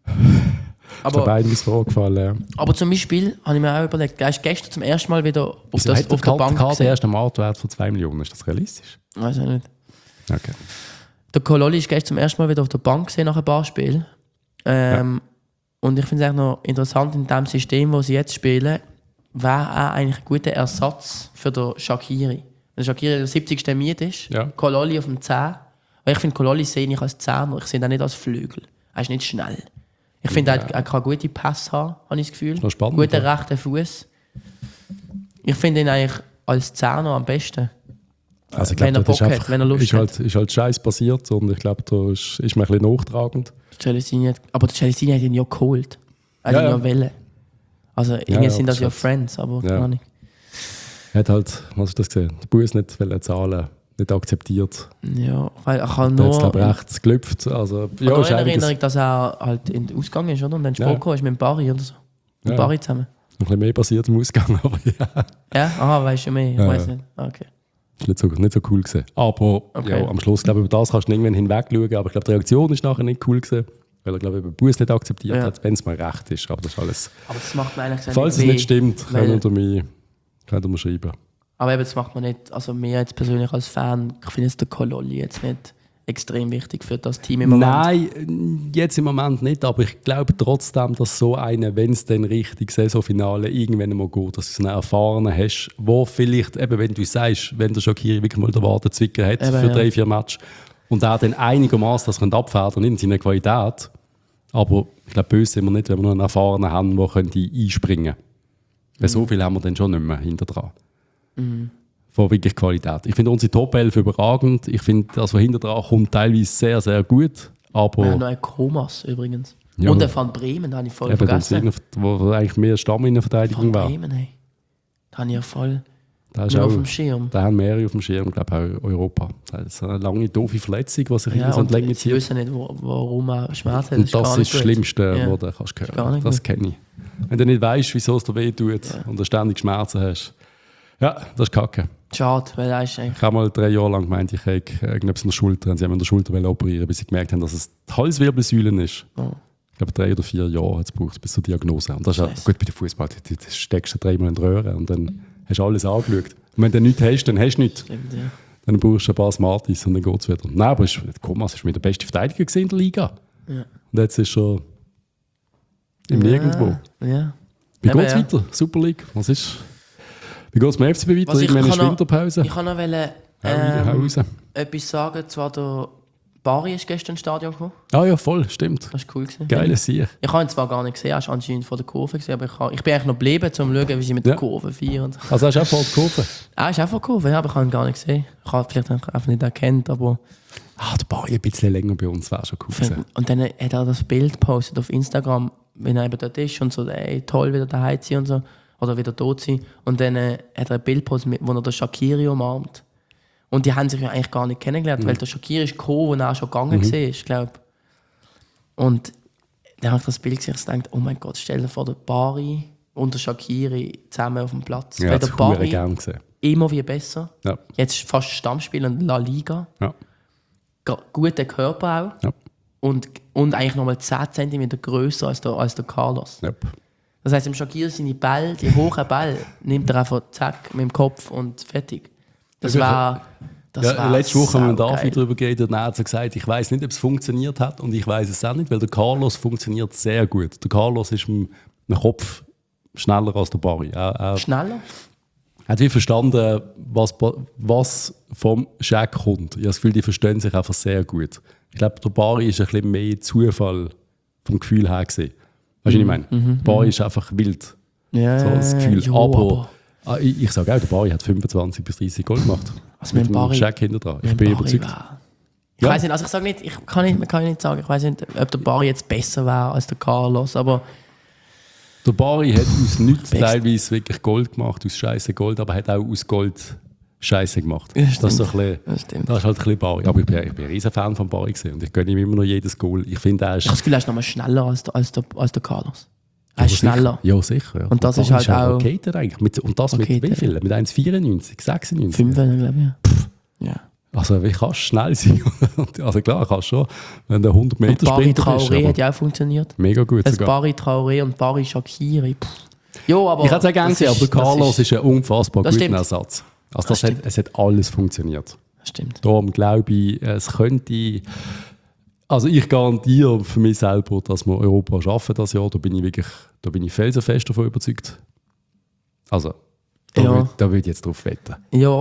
Aber beiden ist vorgefallen. Ja. Aber zum Beispiel habe ich mir auch überlegt, er ist gestern zum ersten Mal wieder auf der Bank Karte gesehen. erst einen Marktwert von 2 Millionen. Ist das realistisch? Weiß ich nicht. Okay. Der Kololli ist gestern zum ersten Mal wieder auf der Bank gesehen nach ein paar Spielen. Und ich finde es eigentlich noch interessant, in dem System, das sie jetzt spielen, wäre er eigentlich ein guter Ersatz für den Shaqiri. Wenn der Shaqiri der 70. Miet ist, Ja. Kololli auf dem 10. Weil ich finde, Kololli sehe ich als 10er, ich sehe ihn nicht als Flügel. Er ist nicht schnell. Ich finde, er kann gute Pässe haben, habe ich das Gefühl. Noch spannend, Guter ja. rechter Fuß. Ich finde ihn eigentlich als 10er am besten. Also ich Wenn er glaube, Bock hat, wenn er Lust ist halt Scheiß passiert und ich glaube, da ist man ein bisschen nachtragend. Aber der Celestini hat ihn ja geholt. Er hat ihn ja wollen. Also irgendwie sind das ja das Friends, aber Ja. keine Ahnung. Er hat halt, was ist das gesehen? Der Bus nicht wollen zahlen, nicht akzeptiert. Ja, weil er kann Der hat es, nur... glaube ich, rechts gelüpft. Also, Ja, ist in einiges. Erinnerung, dass er halt in den Ausgang ist, oder? Und dann Sport gekommen ist mit dem Barry oder so. Mit Ja. Barry zusammen. Ein bisschen mehr passiert im Ausgang, aber ja. Ja? Aha, weißt du mehr? Ich weiß nicht. Okay. Das war nicht so cool gewesen. Aber Okay. ja, am Schluss, glaube ich, über das kannst du irgendwann hinweg schauen. Aber ich glaube, die Reaktion ist nachher nicht cool gewesen, weil er, glaube ich, den Bus nicht akzeptiert Ja. hat, wenn es mal recht ist. Aber das ist alles. Aber das macht mir eigentlich so Falls es weh, nicht stimmt, weil- könnt ihr mir schreiben. Aber eben, das macht man nicht, also mir jetzt persönlich als Fan, ich finde jetzt der Kololli jetzt nicht extrem wichtig für das Team im Moment. Nein, jetzt im Moment nicht, aber ich glaube trotzdem, dass so einer, wenn es dann richtig Saisonfinale irgendwann mal geht, dass du einen Erfahrenen hast, wo vielleicht, eben wenn du sagst, wenn der Shaqiri wirklich mal den Wartezwicker hat Eben, für ja. 3-4 Matches und er dann einigermaßen das abfedern in seiner Qualität, aber ich glaube, böse sind wir nicht, wenn wir noch einen Erfahrenen haben, der könnte einspringen könnte. Weil so viel haben wir dann schon nicht mehr hinter dran. Von wirklich Qualität. Ich finde unsere Top 11 überragend. Ich finde, das, was hinter dran kommt, teilweise sehr, sehr gut. Aber Wir haben noch einen Komas übrigens. Ja. Und einen Van Bremen, den habe ich voll eben, vergessen. wo eigentlich mehr Stamminnenverteidigung Van war. Bremen, hey. Den habe ich ja voll Da ist nicht auch, auf dem Schirm. da haben mehrere auf dem Schirm, glaube ich, auch Europa. Das ist eine lange, doofe Verletzung, die sich Ja, irgendwie so und entlang sie zieht. wissen nicht, warum er Schmerzen hat. Und das gar ist nicht das gut. Schlimmste, Ja. was du kannst gar hören. nicht Das gut. kenne ich. Wenn du nicht weißt, wieso es dir weh tut und du ständig Schmerzen hast. Ja, das ist kacke. Schade, weil er ist eigentlich... Ich habe mal 3 Jahre lang gemeint, ich hätte irgendetwas in der Schulter. Und sie haben an der Schulter operieren, bis sie gemerkt haben, dass es die Halswirbelsäule ist. Oh. Ich glaube, 3 oder 4 Jahre hat es gebraucht bis zur Diagnose. Und das ist ja Scheiße. gut bei der Fußball. Du steckst du 3-mal in die Röhre und dann hast du alles angeschaut. Und wenn du nichts hast, dann hast du nichts. Stimmt, ja. Dann brauchst du ein paar Smarties und dann geht es wieder. Nein, aber Komas ist mir der beste Verteidiger gewesen in der Liga. Ja. Und jetzt ist er schon im Nirgendwo. Ja. Wie Eben, geht es ja. weiter? Super League. Was ist? Wie geht es mit FCB weiter? Was ich Irgendwann ist kann noch- Winterpause. Ich kann noch Hau raus. etwas sagen. Zwar der Bari ist gestern ins Stadion gekommen. Ah ja, voll, stimmt. Das war cool. Gewesen. Geiles Sieg. Ich habe ihn zwar gar nicht gesehen, er ist anscheinend vor der Kurve gesehen, aber ich bin eigentlich noch geblieben, um zu schauen, wie sie mit Ja. der Kurve feiern. Also hast du auch vor der Kurve? Er ist auch vor der Kurve, ja, aber ich habe ihn gar nicht gesehen. Ich habe ihn vielleicht einfach nicht erkannt, aber... Ah, der Bari ein bisschen länger bei uns wäre schon cool gewesen. Und dann hat er das Bild gepostet auf Instagram, wenn er eben dort ist und so, ey, toll, wieder daheim zu sein und so. Oder wieder tot sein. Und dann hat er ein Bild gepostet, wo er den Shaqiri umarmt. Und die haben sich ja eigentlich gar nicht kennengelernt, weil der Shaqiri ist gekommen, wo er schon gegangen war, ich glaube. Und dann habe ich das Bild gesehen und gedacht, oh mein Gott, stell dir vor, der Bari und der Shaqiri zusammen auf dem Platz. Ja, weil das der habe ich Bari gerne gesehen. immer wie besser. Ja. Jetzt fast Stammspieler in La Liga. Ja. Guter Körper auch. Ja. Und eigentlich nochmal 10 cm grösser als der Carlos. Ja. Das heisst, im Shaqiri seine Bälle, die hohen Bälle, nimmt er einfach zack mit dem Kopf und fertig. Das war. Letzte Woche haben wir mit David saugeil. darüber geredet und er hat so gesagt, ich weiß nicht, ob es funktioniert hat und ich weiß es auch nicht, weil der Carlos funktioniert sehr gut. Der Carlos ist im Kopf schneller als der Bari. Schneller? Hat wie verstanden, was vom Shaq kommt. Ich habe das Gefühl, die verstehen sich einfach sehr gut. Ich glaube, der Bari ist ein bisschen mehr Zufall vom Gefühl her gesehen. Weißt du, was ich meine? Der Bari ist einfach wild. Ja, So das Gefühl. jo, Aber ich sage auch, der Bari hat 25 bis 30 Goal gemacht. Also mit dem Bari, Shaq hinter dran. Ich bin überzeugt. Ich weiß nicht, also ich sage nicht, man kann nicht sagen, ich weiß nicht, ob der Bari jetzt besser wäre als der Carlos, aber Der Bari hat aus nichts teilweise wirklich Gold gemacht, aus Scheiße Gold, aber hat auch aus Gold Scheiße gemacht. Ja, das ist so ein bisschen, das stimmt. Das ist halt ein bisschen Bari. Aber ich bin ein riesen Fan von Bari gewesen und ich gönne ihm immer noch jedes Goal. Ich finde, er ist... ich habe das Gefühl, er ist noch mal schneller als der Carlos. Er ist schneller. Ja, sicher. Ja. Und das ist Bari halt auch... Okay, eigentlich. Und das mit wie viel? Mit 1,94, 96? 5, glaube ich. Ja. Also wie kannst du schnell sein? Also klar, kannst du schon, wenn du 100 Meter Bari Sprinter Traoré bist. hat ja auch funktioniert. Mega gut Das sogar. Bari Traoré und Bari Shaqiri. Jo, aber Ich hätte es auch gerne gesehen, aber Carlos ist ein unfassbar das guter stimmt. Ersatz. Also es hat alles funktioniert. Das stimmt. Darum glaube ich, es könnte... Also ich garantiere für mich selber, dass wir Europa schaffen das Jahr. Da bin ich felsenfest davon überzeugt. Also, da würde ich jetzt drauf wetten.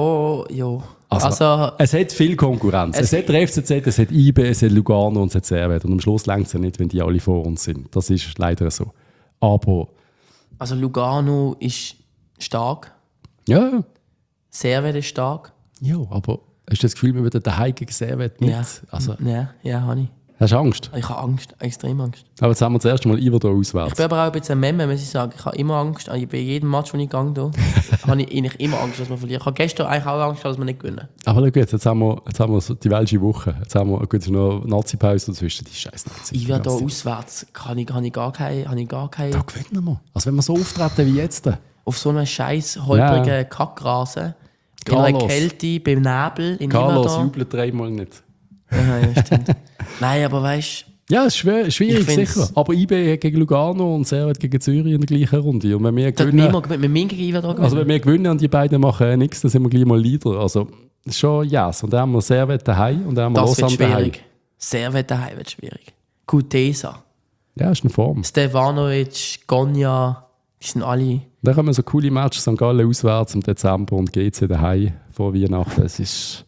Ja. Also es hat viel Konkurrenz. Es hat der FCZ, es hat IB, es hat Lugano und es hat Servet. Und am Schluss längt es ja nicht, wenn die alle vor uns sind. Das ist leider so. Aber... Also Lugano ist stark. Ja. Servet ist stark. Ja, aber hast du das Gefühl, wir würden daheim gegen Servet nicht? Ja. Also, Ja, habe ich. hast du Angst? Ich habe Angst, extrem Angst. Aber jetzt haben wir das erste Mal Iver da Ich auswärts. bin aber auch ein bisschen ein Memme, muss ich sagen. Ich habe immer Angst. Also bei jedem Match, wo ich gehe, habe ich eigentlich immer Angst, dass wir verlieren. Ich habe gestern eigentlich auch Angst, dass wir nicht gewinnen. Aber schau jetzt haben wir so die welche Woche. Jetzt haben wir gut, noch Nazi-Pause dazwischen. Die scheiß Nazi. Ich werde hier auswärts, habe ich gar keine. Da gewinnen wir. Also wenn wir so auftreten wie jetzt. Auf so einem scheiß holprigen Kackrasen. In einer Kälte, beim Nebel, in Carlos Limmerda. jubelt dreimal nicht. Ja, stimmt. Nein, aber weißt du... Ja, es ist schwierig, sicher. Aber IB hat gegen Lugano und Servet gegen Zürich in der gleichen Runde. Und wenn wir gewinnen... Mit mir gegen Iver da gewinnen. Also wenn wir gewinnen und die beiden machen nichts, dann sind wir gleich mal Leader. Also das ist schon yes. Und dann haben wir Servet daheim und dann haben wir das wird Lausanne daheim. schwierig. Servet daheim wird schwierig. Kutesa, Ja, ist eine Form. Stevanovic, Gonja, die sind alle... Dann kommen so coole Matches, St. Gallen auswärts im Dezember und GC daheim vor Weihnachten. Das ist...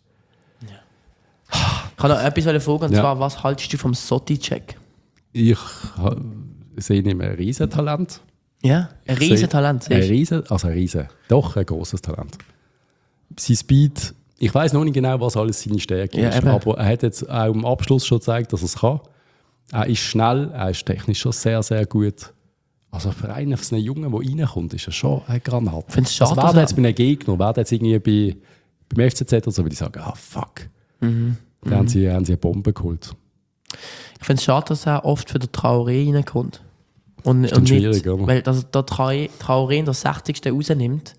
Ich wollte noch etwas fragen, und zwar, was haltest du vom Sotti-Check? Ich sehe nicht mehr ein Riesentalent. Ja, ein Riesentalent, siehst du? Ein Riesen. Doch, ein grosses Talent. Sein Speed, ich weiß noch nicht genau, was alles seine Stärke ist, eben. aber er hat jetzt auch im Abschluss schon gezeigt, dass er es kann. Er ist schnell, er ist technisch schon sehr, sehr gut. Also für einen Jungen, der reinkommt, ist er schon ein Granat. Ich finde es schade, also wäre jetzt bei einem Gegner, wäre jetzt irgendwie beim FCZ oder so, würde ich sagen, fuck. Dann haben sie eine Bombe geholt. Ich finde es schade, dass er oft für den Traoré reinkommt. Und dann nicht, schwierig, oder? weil der Traoré in der 60. rausnimmt,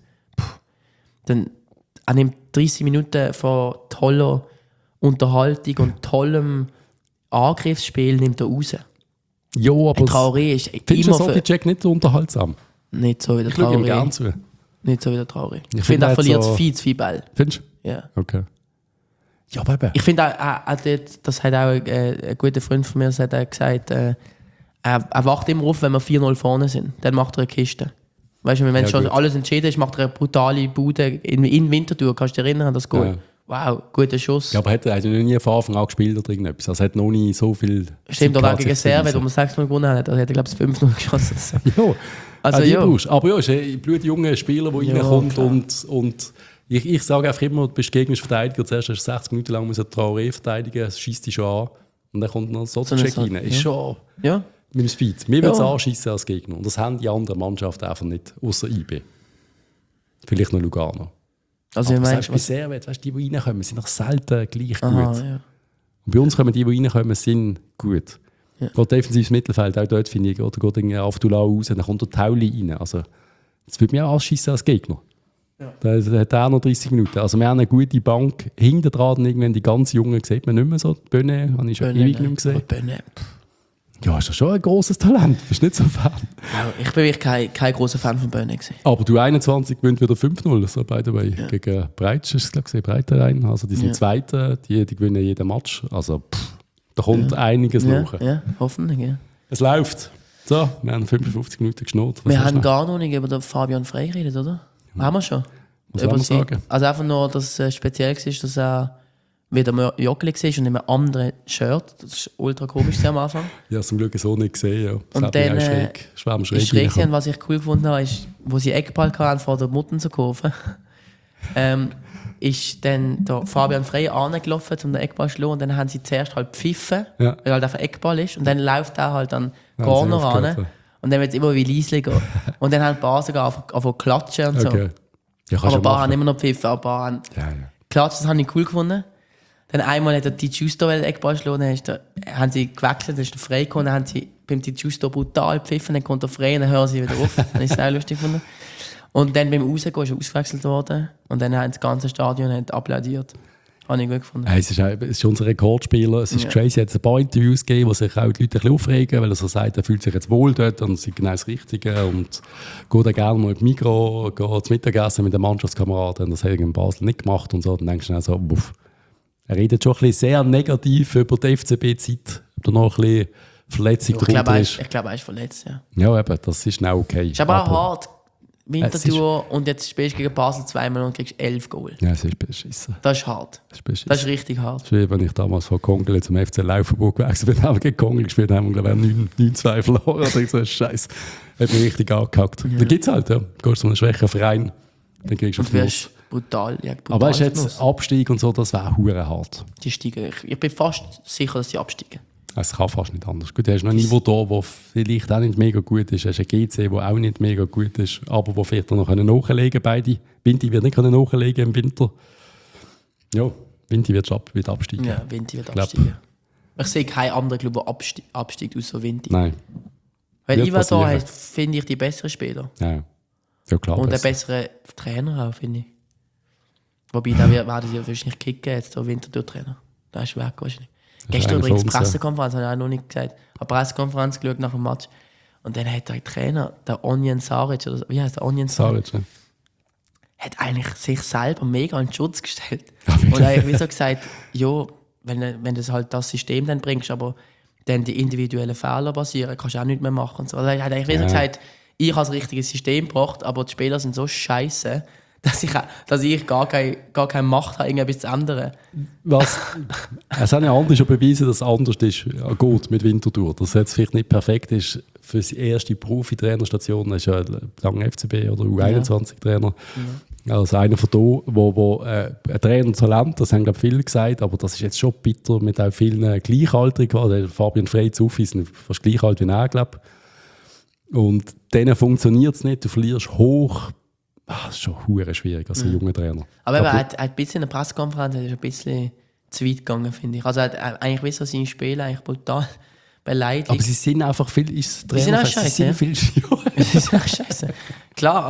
dann er nimmt 30 Minuten von toller Unterhaltung und tollem Angriffsspiel nimmt er raus. Ja, aber Traoré ist findest du immer Sotti-Check nicht unterhaltsam? nicht so wie der Ich schaue ihm gerne Traoré. zu. Nicht so wie der Traoré. Ich finde, finde, er er hat verliert so- viel zu viel Ball. Findest Ja. du? Okay. Ja, aber eben. Ich finde, das hat auch ein guter Freund von mir das hat gesagt, er wacht immer auf, wenn wir 4-0 vorne sind. Dann macht er eine Kiste. Weißt du, wenn Ja, schon gut. alles entschieden ist, macht er eine brutale Bude in Winterthur. Kannst du dich erinnern an das Goal? Ja. Wow, guter Schuss. Ja, aber hat er noch nie von Anfang an gespielt oder irgendetwas? Also hat noch nie so viel... Stimmt, oder auch gegen Servet, wo beweisen. wir 6-0 gewonnen haben. Da hat er, glaube ich, 5-0 geschossen. Ja, Also, auch die ja. brauchst. Aber ja, ist ein blutjunger Spieler, der Ja, reinkommt klar. und ich sage einfach immer, du bist gegnerischer Verteidiger, zuerst hast du 60 Minuten lang muss Traoré verteidigen, es schießt dich schon an und dann kommt noch so ein Check rein. Ist schon Ja. mit dem Speed. Wir würden es Ja. anschießen als Gegner und das haben die anderen Mannschaften einfach nicht, außer IB. Vielleicht noch Lugano. Also, Aber ich selbst bei meine, Servet, weißt, die reinkommen, sind noch selten gleich aha, gut. ja. Und bei uns kommen die reinkommen, sind gut. Ja. Gerade defensives Mittelfeld, auch dort finde ich, oder geht irgendwie Avdullah raus, dann kommt der Tauli rein. Also, das würde mich auch anschießen als Gegner. Ja. Da hat er auch noch 30 Minuten. Also wir haben eine gute Bank. Hinten dran, irgendwann die ganz Jungen, sieht man nicht mehr so. Die Böhne habe ich schon ewig nicht mehr gesehen. Böhne. Ja, ist doch schon ein grosses Talent. Bist nicht so Fan. Ich bin wirklich kein großer Fan von Böhne gewesen. Aber du 21 gewinnt wieder 5-0, so by the way. Gegen Breitsch ist es, glaube ich, Breiterein. Also die sind Ja. Zweite, die gewinnen jeden Match. Also da kommt einiges nach. Ja, hoffentlich, ja. Es läuft. So, wir haben 55 Minuten geschnurrt. Was Wir hast haben du noch? gar noch nicht über den Fabian Frey geredet, oder? Haben wir schon? Was soll man sagen? Also einfach nur, dass es speziell war, dass er wieder Joggeli war und in einem anderen Shirt. Das ist ultra komisch am Anfang. Ja, zum Glück so nicht gesehen. Ja. Das Und dann schräg ist was ich cool gefunden habe, ist, wo sie Eckball hatten vor der Mutter zu kaufen, ist dann der Fabian Frey angelaufen, um den Eckball zu schlagen. Und dann haben sie zuerst halt pfiffen, weil halt einfach Eckball ist. Und dann läuft er halt an Corner ran. Und dann wird es immer wie leislicher. Und dann haben die Basen angefangen klatschen und so. Okay. Ja, aber ein paar haben immer noch pfiffen, aber ein paar haben klatscht. Das habe ich cool gefunden. Dann einmal hat der Di Giusto den Eckball geschlagen, dann haben sie gewechselt, dann ist der Frey gekommen, dann haben sie beim Di Giusto brutal gepfiffen, dann kommt der Frey und dann hören sie wieder auf. Das habe ich sehr lustig gefunden. Und dann beim Rausgehen ist er ausgewechselt worden und dann hat das ganze Stadion applaudiert. Habe ich gut gefunden. Es ist unser Rekordspieler. Es ist crazy. Es hat ein paar Interviews gegeben, wo sich auch die Leute ein bisschen aufregen, weil er so sagt, er fühlt sich jetzt wohl dort und ist genau das Richtige und geht dann gerne mal in Migros, geht zum Mittagessen mit den Mannschaftskameraden. Das hat er in Basel nicht gemacht und so. Dann denkst du dann so, wuff. Er redet schon ein bisschen sehr negativ über die FCB-Zeit, ob da noch ein bisschen Verletzung drunter ist. Ich glaube, er ist verletzt, ja. Ja, eben, das ist auch okay. Ist aber auch hart. Winterthur und jetzt spielst du gegen Basel zweimal und kriegst 11 Goal. Ja, das ist beschissen. Das ist hart. Das ist richtig hart. Das ist wie wenn ich damals von Kongel zum FC Laufenburg gewechselt bin, haben wir gegen Kongel gespielt, haben wir glaube ich 9-2 verloren. Ich so, Scheiße. Hat mich richtig angehackt. Ja. Da gibt es halt, ja. Du gehst zu einem schwächen Verein, dann kriegst du Fluss. Brutal. Aber weißt du, jetzt Abstieg und so, das wäre hure hart. Die steigen. Ich bin fast sicher, dass sie absteigen. Es kann fast nicht anders. Gut, du hast noch ein Niveau da, das vielleicht auch nicht mega gut ist. Du hast ein GC, der auch nicht mega gut ist, aber wo vielleicht noch nachlegen können. Beide. Vinti wird nicht nachlegen im Winter. Ja, Vinti wird absteigen. Ja, Vinti wird absteigen. Ich sehe keinen anderen Club, der absteigt, außer Vinti. Nein. Weil Iva da hat, finde ich, die besseren Spieler. Ja klar. Und einen besseren Trainer auch, finde ich. Wobei, da werden sie wahrscheinlich kicken, jetzt der Winterthur-Trainer. Der ist weg wahrscheinlich. Gestern übrigens Pressekonferenz, habe ich auch noch nicht gesagt. Eine Pressekonferenz geschaut nach dem Match. Und dann hat der Trainer, der Onion Saric, oder wie heißt der Onion Saric? Hat eigentlich sich selber mega in Schutz gestellt. Und er hat wie so gesagt, ja, wenn du halt das System dann bringst, aber dann die individuellen Fehler basieren, kannst du auch nichts mehr machen. Und so. Also er hat eigentlich wie so gesagt, ich habe das richtige System gebracht, aber die Spieler sind so scheiße, dass ich gar keine Macht habe, irgendetwas zu ändern. Was? Es haben ja andere schon bewiesen, dass es anders ist, gut mit Winterthur. Dass es jetzt vielleicht nicht perfekt ist für die erste Profi-Trainerstation. Er ist ja lange FCB oder U21-Trainer. Ja. Also einer von da, wo ein Trainer-Talent, das haben glaube viele gesagt, aber das ist jetzt schon bitter mit auch vielen Gleichaltrigen. Also Fabian Frey zu sind fast gleich alt wie er, glaube ich. Und denen funktioniert es nicht, du verlierst hoch. Das ist schon hure schwierig als ein junger Trainer. Aber er hat ein bisschen in der Pressekonferenz ein bisschen zu weit gegangen, finde ich. Also er hat eigentlich wie so seine Spiele eigentlich brutal beleidigt. Aber sie sind einfach viel... Sie sind auch scheiße. Sie sind auch scheiße. Klar,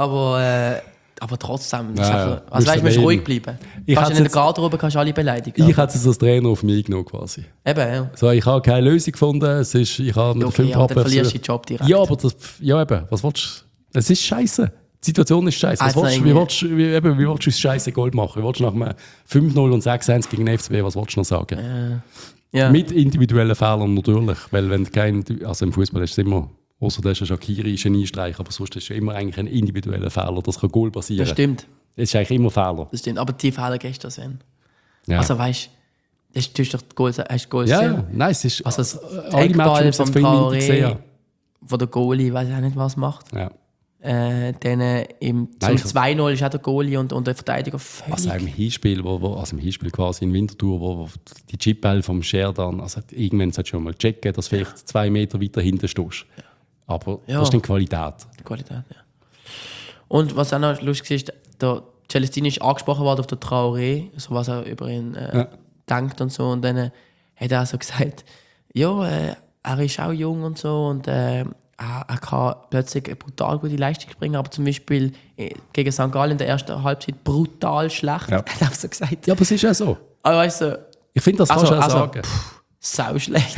aber trotzdem. Ja, also weißt du, musst ruhig bleiben. In der Garderobe kannst du alle beleidigen. Ich hätte es als Trainer auf mich genommen quasi. Eben, ja. So, ich habe keine Lösung gefunden. Ich habe mit 5 dann verlierst du den Job direkt. Ja, aber eben, was willst du? Es ist scheiße. Die Situation ist scheiße. Wie willst du das scheiße Gold machen? Wie willst du nach einem 5-0 und 6-1 gegen den FCB, was willst du noch sagen? Ja. Mit individuellen Fehlern natürlich. Weil wenn also im Fußball ist es immer, außer das ist ein Shaqiri, ist ein Einstreich, aber sonst ist es immer eigentlich ein individueller Fehler. Das kann Goal passieren. Das stimmt. Es ist eigentlich immer Fehler. Das stimmt, aber die Fehler gestern sind. Ja. Also weißt du, hast doch Goals ja, nein, es ist... Also das Eckball vom Traoré, wo der Goalie, weiß ich auch nicht, was macht. Ja. Dann zum 2-0 ist auch der Goalie und der Verteidiger völlig... Also im Hinspiel, im Hinspiel quasi in Winterthur, wo die Chipball vom Sheridan, also irgendwann solltest du schon mal checken, dass du vielleicht 2 Meter weiter hinten stehst. Aber das ist die Qualität. Die Qualität, ja. Und was auch noch lustig ist, der Celestini ist angesprochen worden auf den Traoré, so was er über ihn denkt und so. Und dann hat er so gesagt, ja, er ist auch jung und so und er kann plötzlich eine brutal gute Leistung bringen, aber zum Beispiel gegen St. Gallen in der ersten Halbzeit brutal schlecht. Ja. Hat er so gesagt. Ja, aber es ist ja so. Aber weißt du, ich finde, das kannst du auch sagen. Sau schlecht.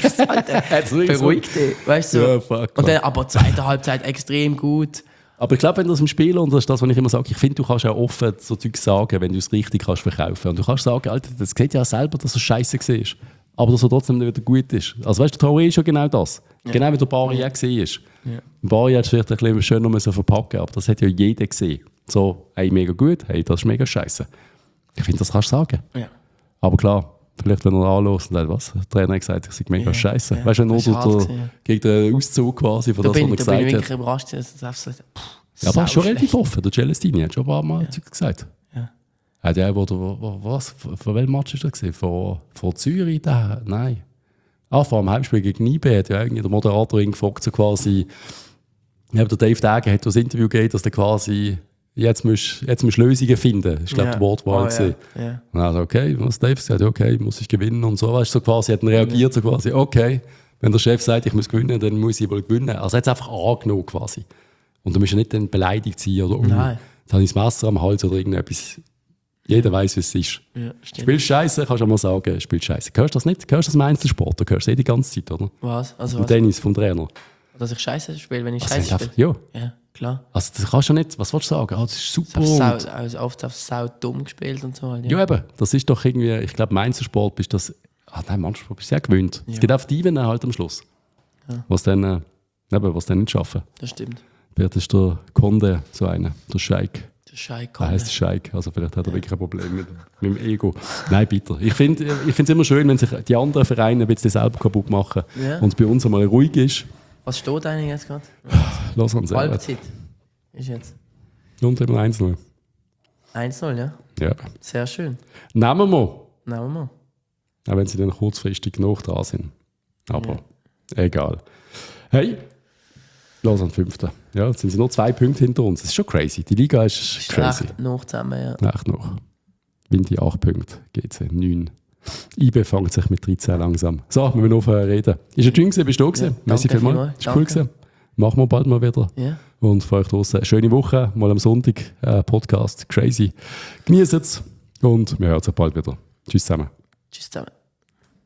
Beruhigt dich, weißt du. Ja, fuck, und dann aber zweite Halbzeit extrem gut. Aber ich glaube, wenn du das im Spiel, und das ist das, was ich immer sage, ich finde, du kannst auch offen so Zeug sagen, wenn du es richtig kannst verkaufen. Und du kannst sagen, Alter, das sieht ja auch selber, dass es scheiße war. Aber dass er trotzdem nicht wieder gut ist. Also weißt du, der Traoré ist ja genau das. Ja. Genau wie der Bari auch gesehen ist. Ja. Bari hat es vielleicht ein bisschen schöner verpacken, aber das hat ja jeder gesehen. So, hey, mega gut, hey, das ist mega scheiße. Ich finde, das kannst du sagen. Ja. Aber klar, vielleicht wenn er anlässt und sagt, was? Der Trainer hat gesagt, ich sei mega scheiße. Weißt du, nur gegen den Auszug quasi von Da das, was bin er ich gesagt wirklich hat. überrascht, dass er einfach sagt, Ja, aber er ist schon relativ offen. Der Celestini hat schon ein paar Mal gesagt. Ja. Hat er, was? Von welchem Match war das gesehen? Von Zürich? Da? Nein. Vor dem Heimspiel gegen Nibe hat ja irgendwie der Moderator ihn gefragt, so quasi, ja, der Dave Dagen hat das Interview gegeben, dass der quasi, jetzt musst du Lösungen finden. Ich glaube, die Wortwahl gesehen. Ja. Und also, okay, was Dave sagt, okay, muss ich gewinnen und so. Weißt du, so quasi, hat er reagiert, so quasi, okay, wenn der Chef sagt, ich muss gewinnen, dann muss ich wohl gewinnen. Also er hat es einfach angenommen quasi. Und du musst ja nicht dann beleidigt sein oder Nein. jetzt habe ich das Messer am Hals oder irgendetwas. Jeder weiß, wie es ist. Ja, Spielst Scheiße, kannst du auch mal sagen, spielst Scheiße. Hörst du das nicht? Hörst du das im Einzelsport? Du hörst die ganze Zeit, oder? Was? Also Vom was? Tennis, vom Trainer. Dass ich Scheiße spiele, wenn ich Also Scheiße einfach, spiele? ja. Ja, klar. Also das kannst du nicht, was willst du sagen? Das ist super. Oft auf sau dumm gespielt und so. Halt, Ja, eben. Das ist doch irgendwie, ich glaube, im Einzelsport bist du das, manchmal bist du sehr gewöhnt. Es gibt auch die halt am Schluss. Ja. Was dann nicht schaffen. Das stimmt. Wer ist der Konde, so einer, der Scheik? Der Scheik. Er heißt Scheik, also vielleicht hat er wirklich ein Problem mit dem Ego. Nein, bitte. Ich finde es immer schön, wenn sich die anderen Vereine ein bisschen selber kaputt machen und bei uns einmal ruhig ist. Was steht eigentlich jetzt gerade? Lass uns selber. Halbzeit ist jetzt. Und immer 1-0. 1-0, ja? Ja. Sehr schön. Nehmen wir. Nehmen wir. Auch wenn sie dann kurzfristig genug da sind. Aber egal. Hey, los an den 5. Ja, jetzt sind sie nur 2 Punkte hinter uns. Das ist schon crazy. Die Liga ist crazy. Echt noch zusammen, ja. Echt noch. Winti 8 Punkte, GC 9. IB fängt sich mit 13 langsam. So, wir müssen aufhören reden. Ist ein schön gewesen, bist du da gewesen? Ja, Merci danke vielmals. vielmals. Ist cool gewesen. Machen wir bald mal wieder. Ja. Und für euch draußen eine schöne Woche. Mal am Sonntag Podcast. Crazy. Genießt es und wir hören uns bald wieder. Tschüss zusammen. Tschüss zusammen.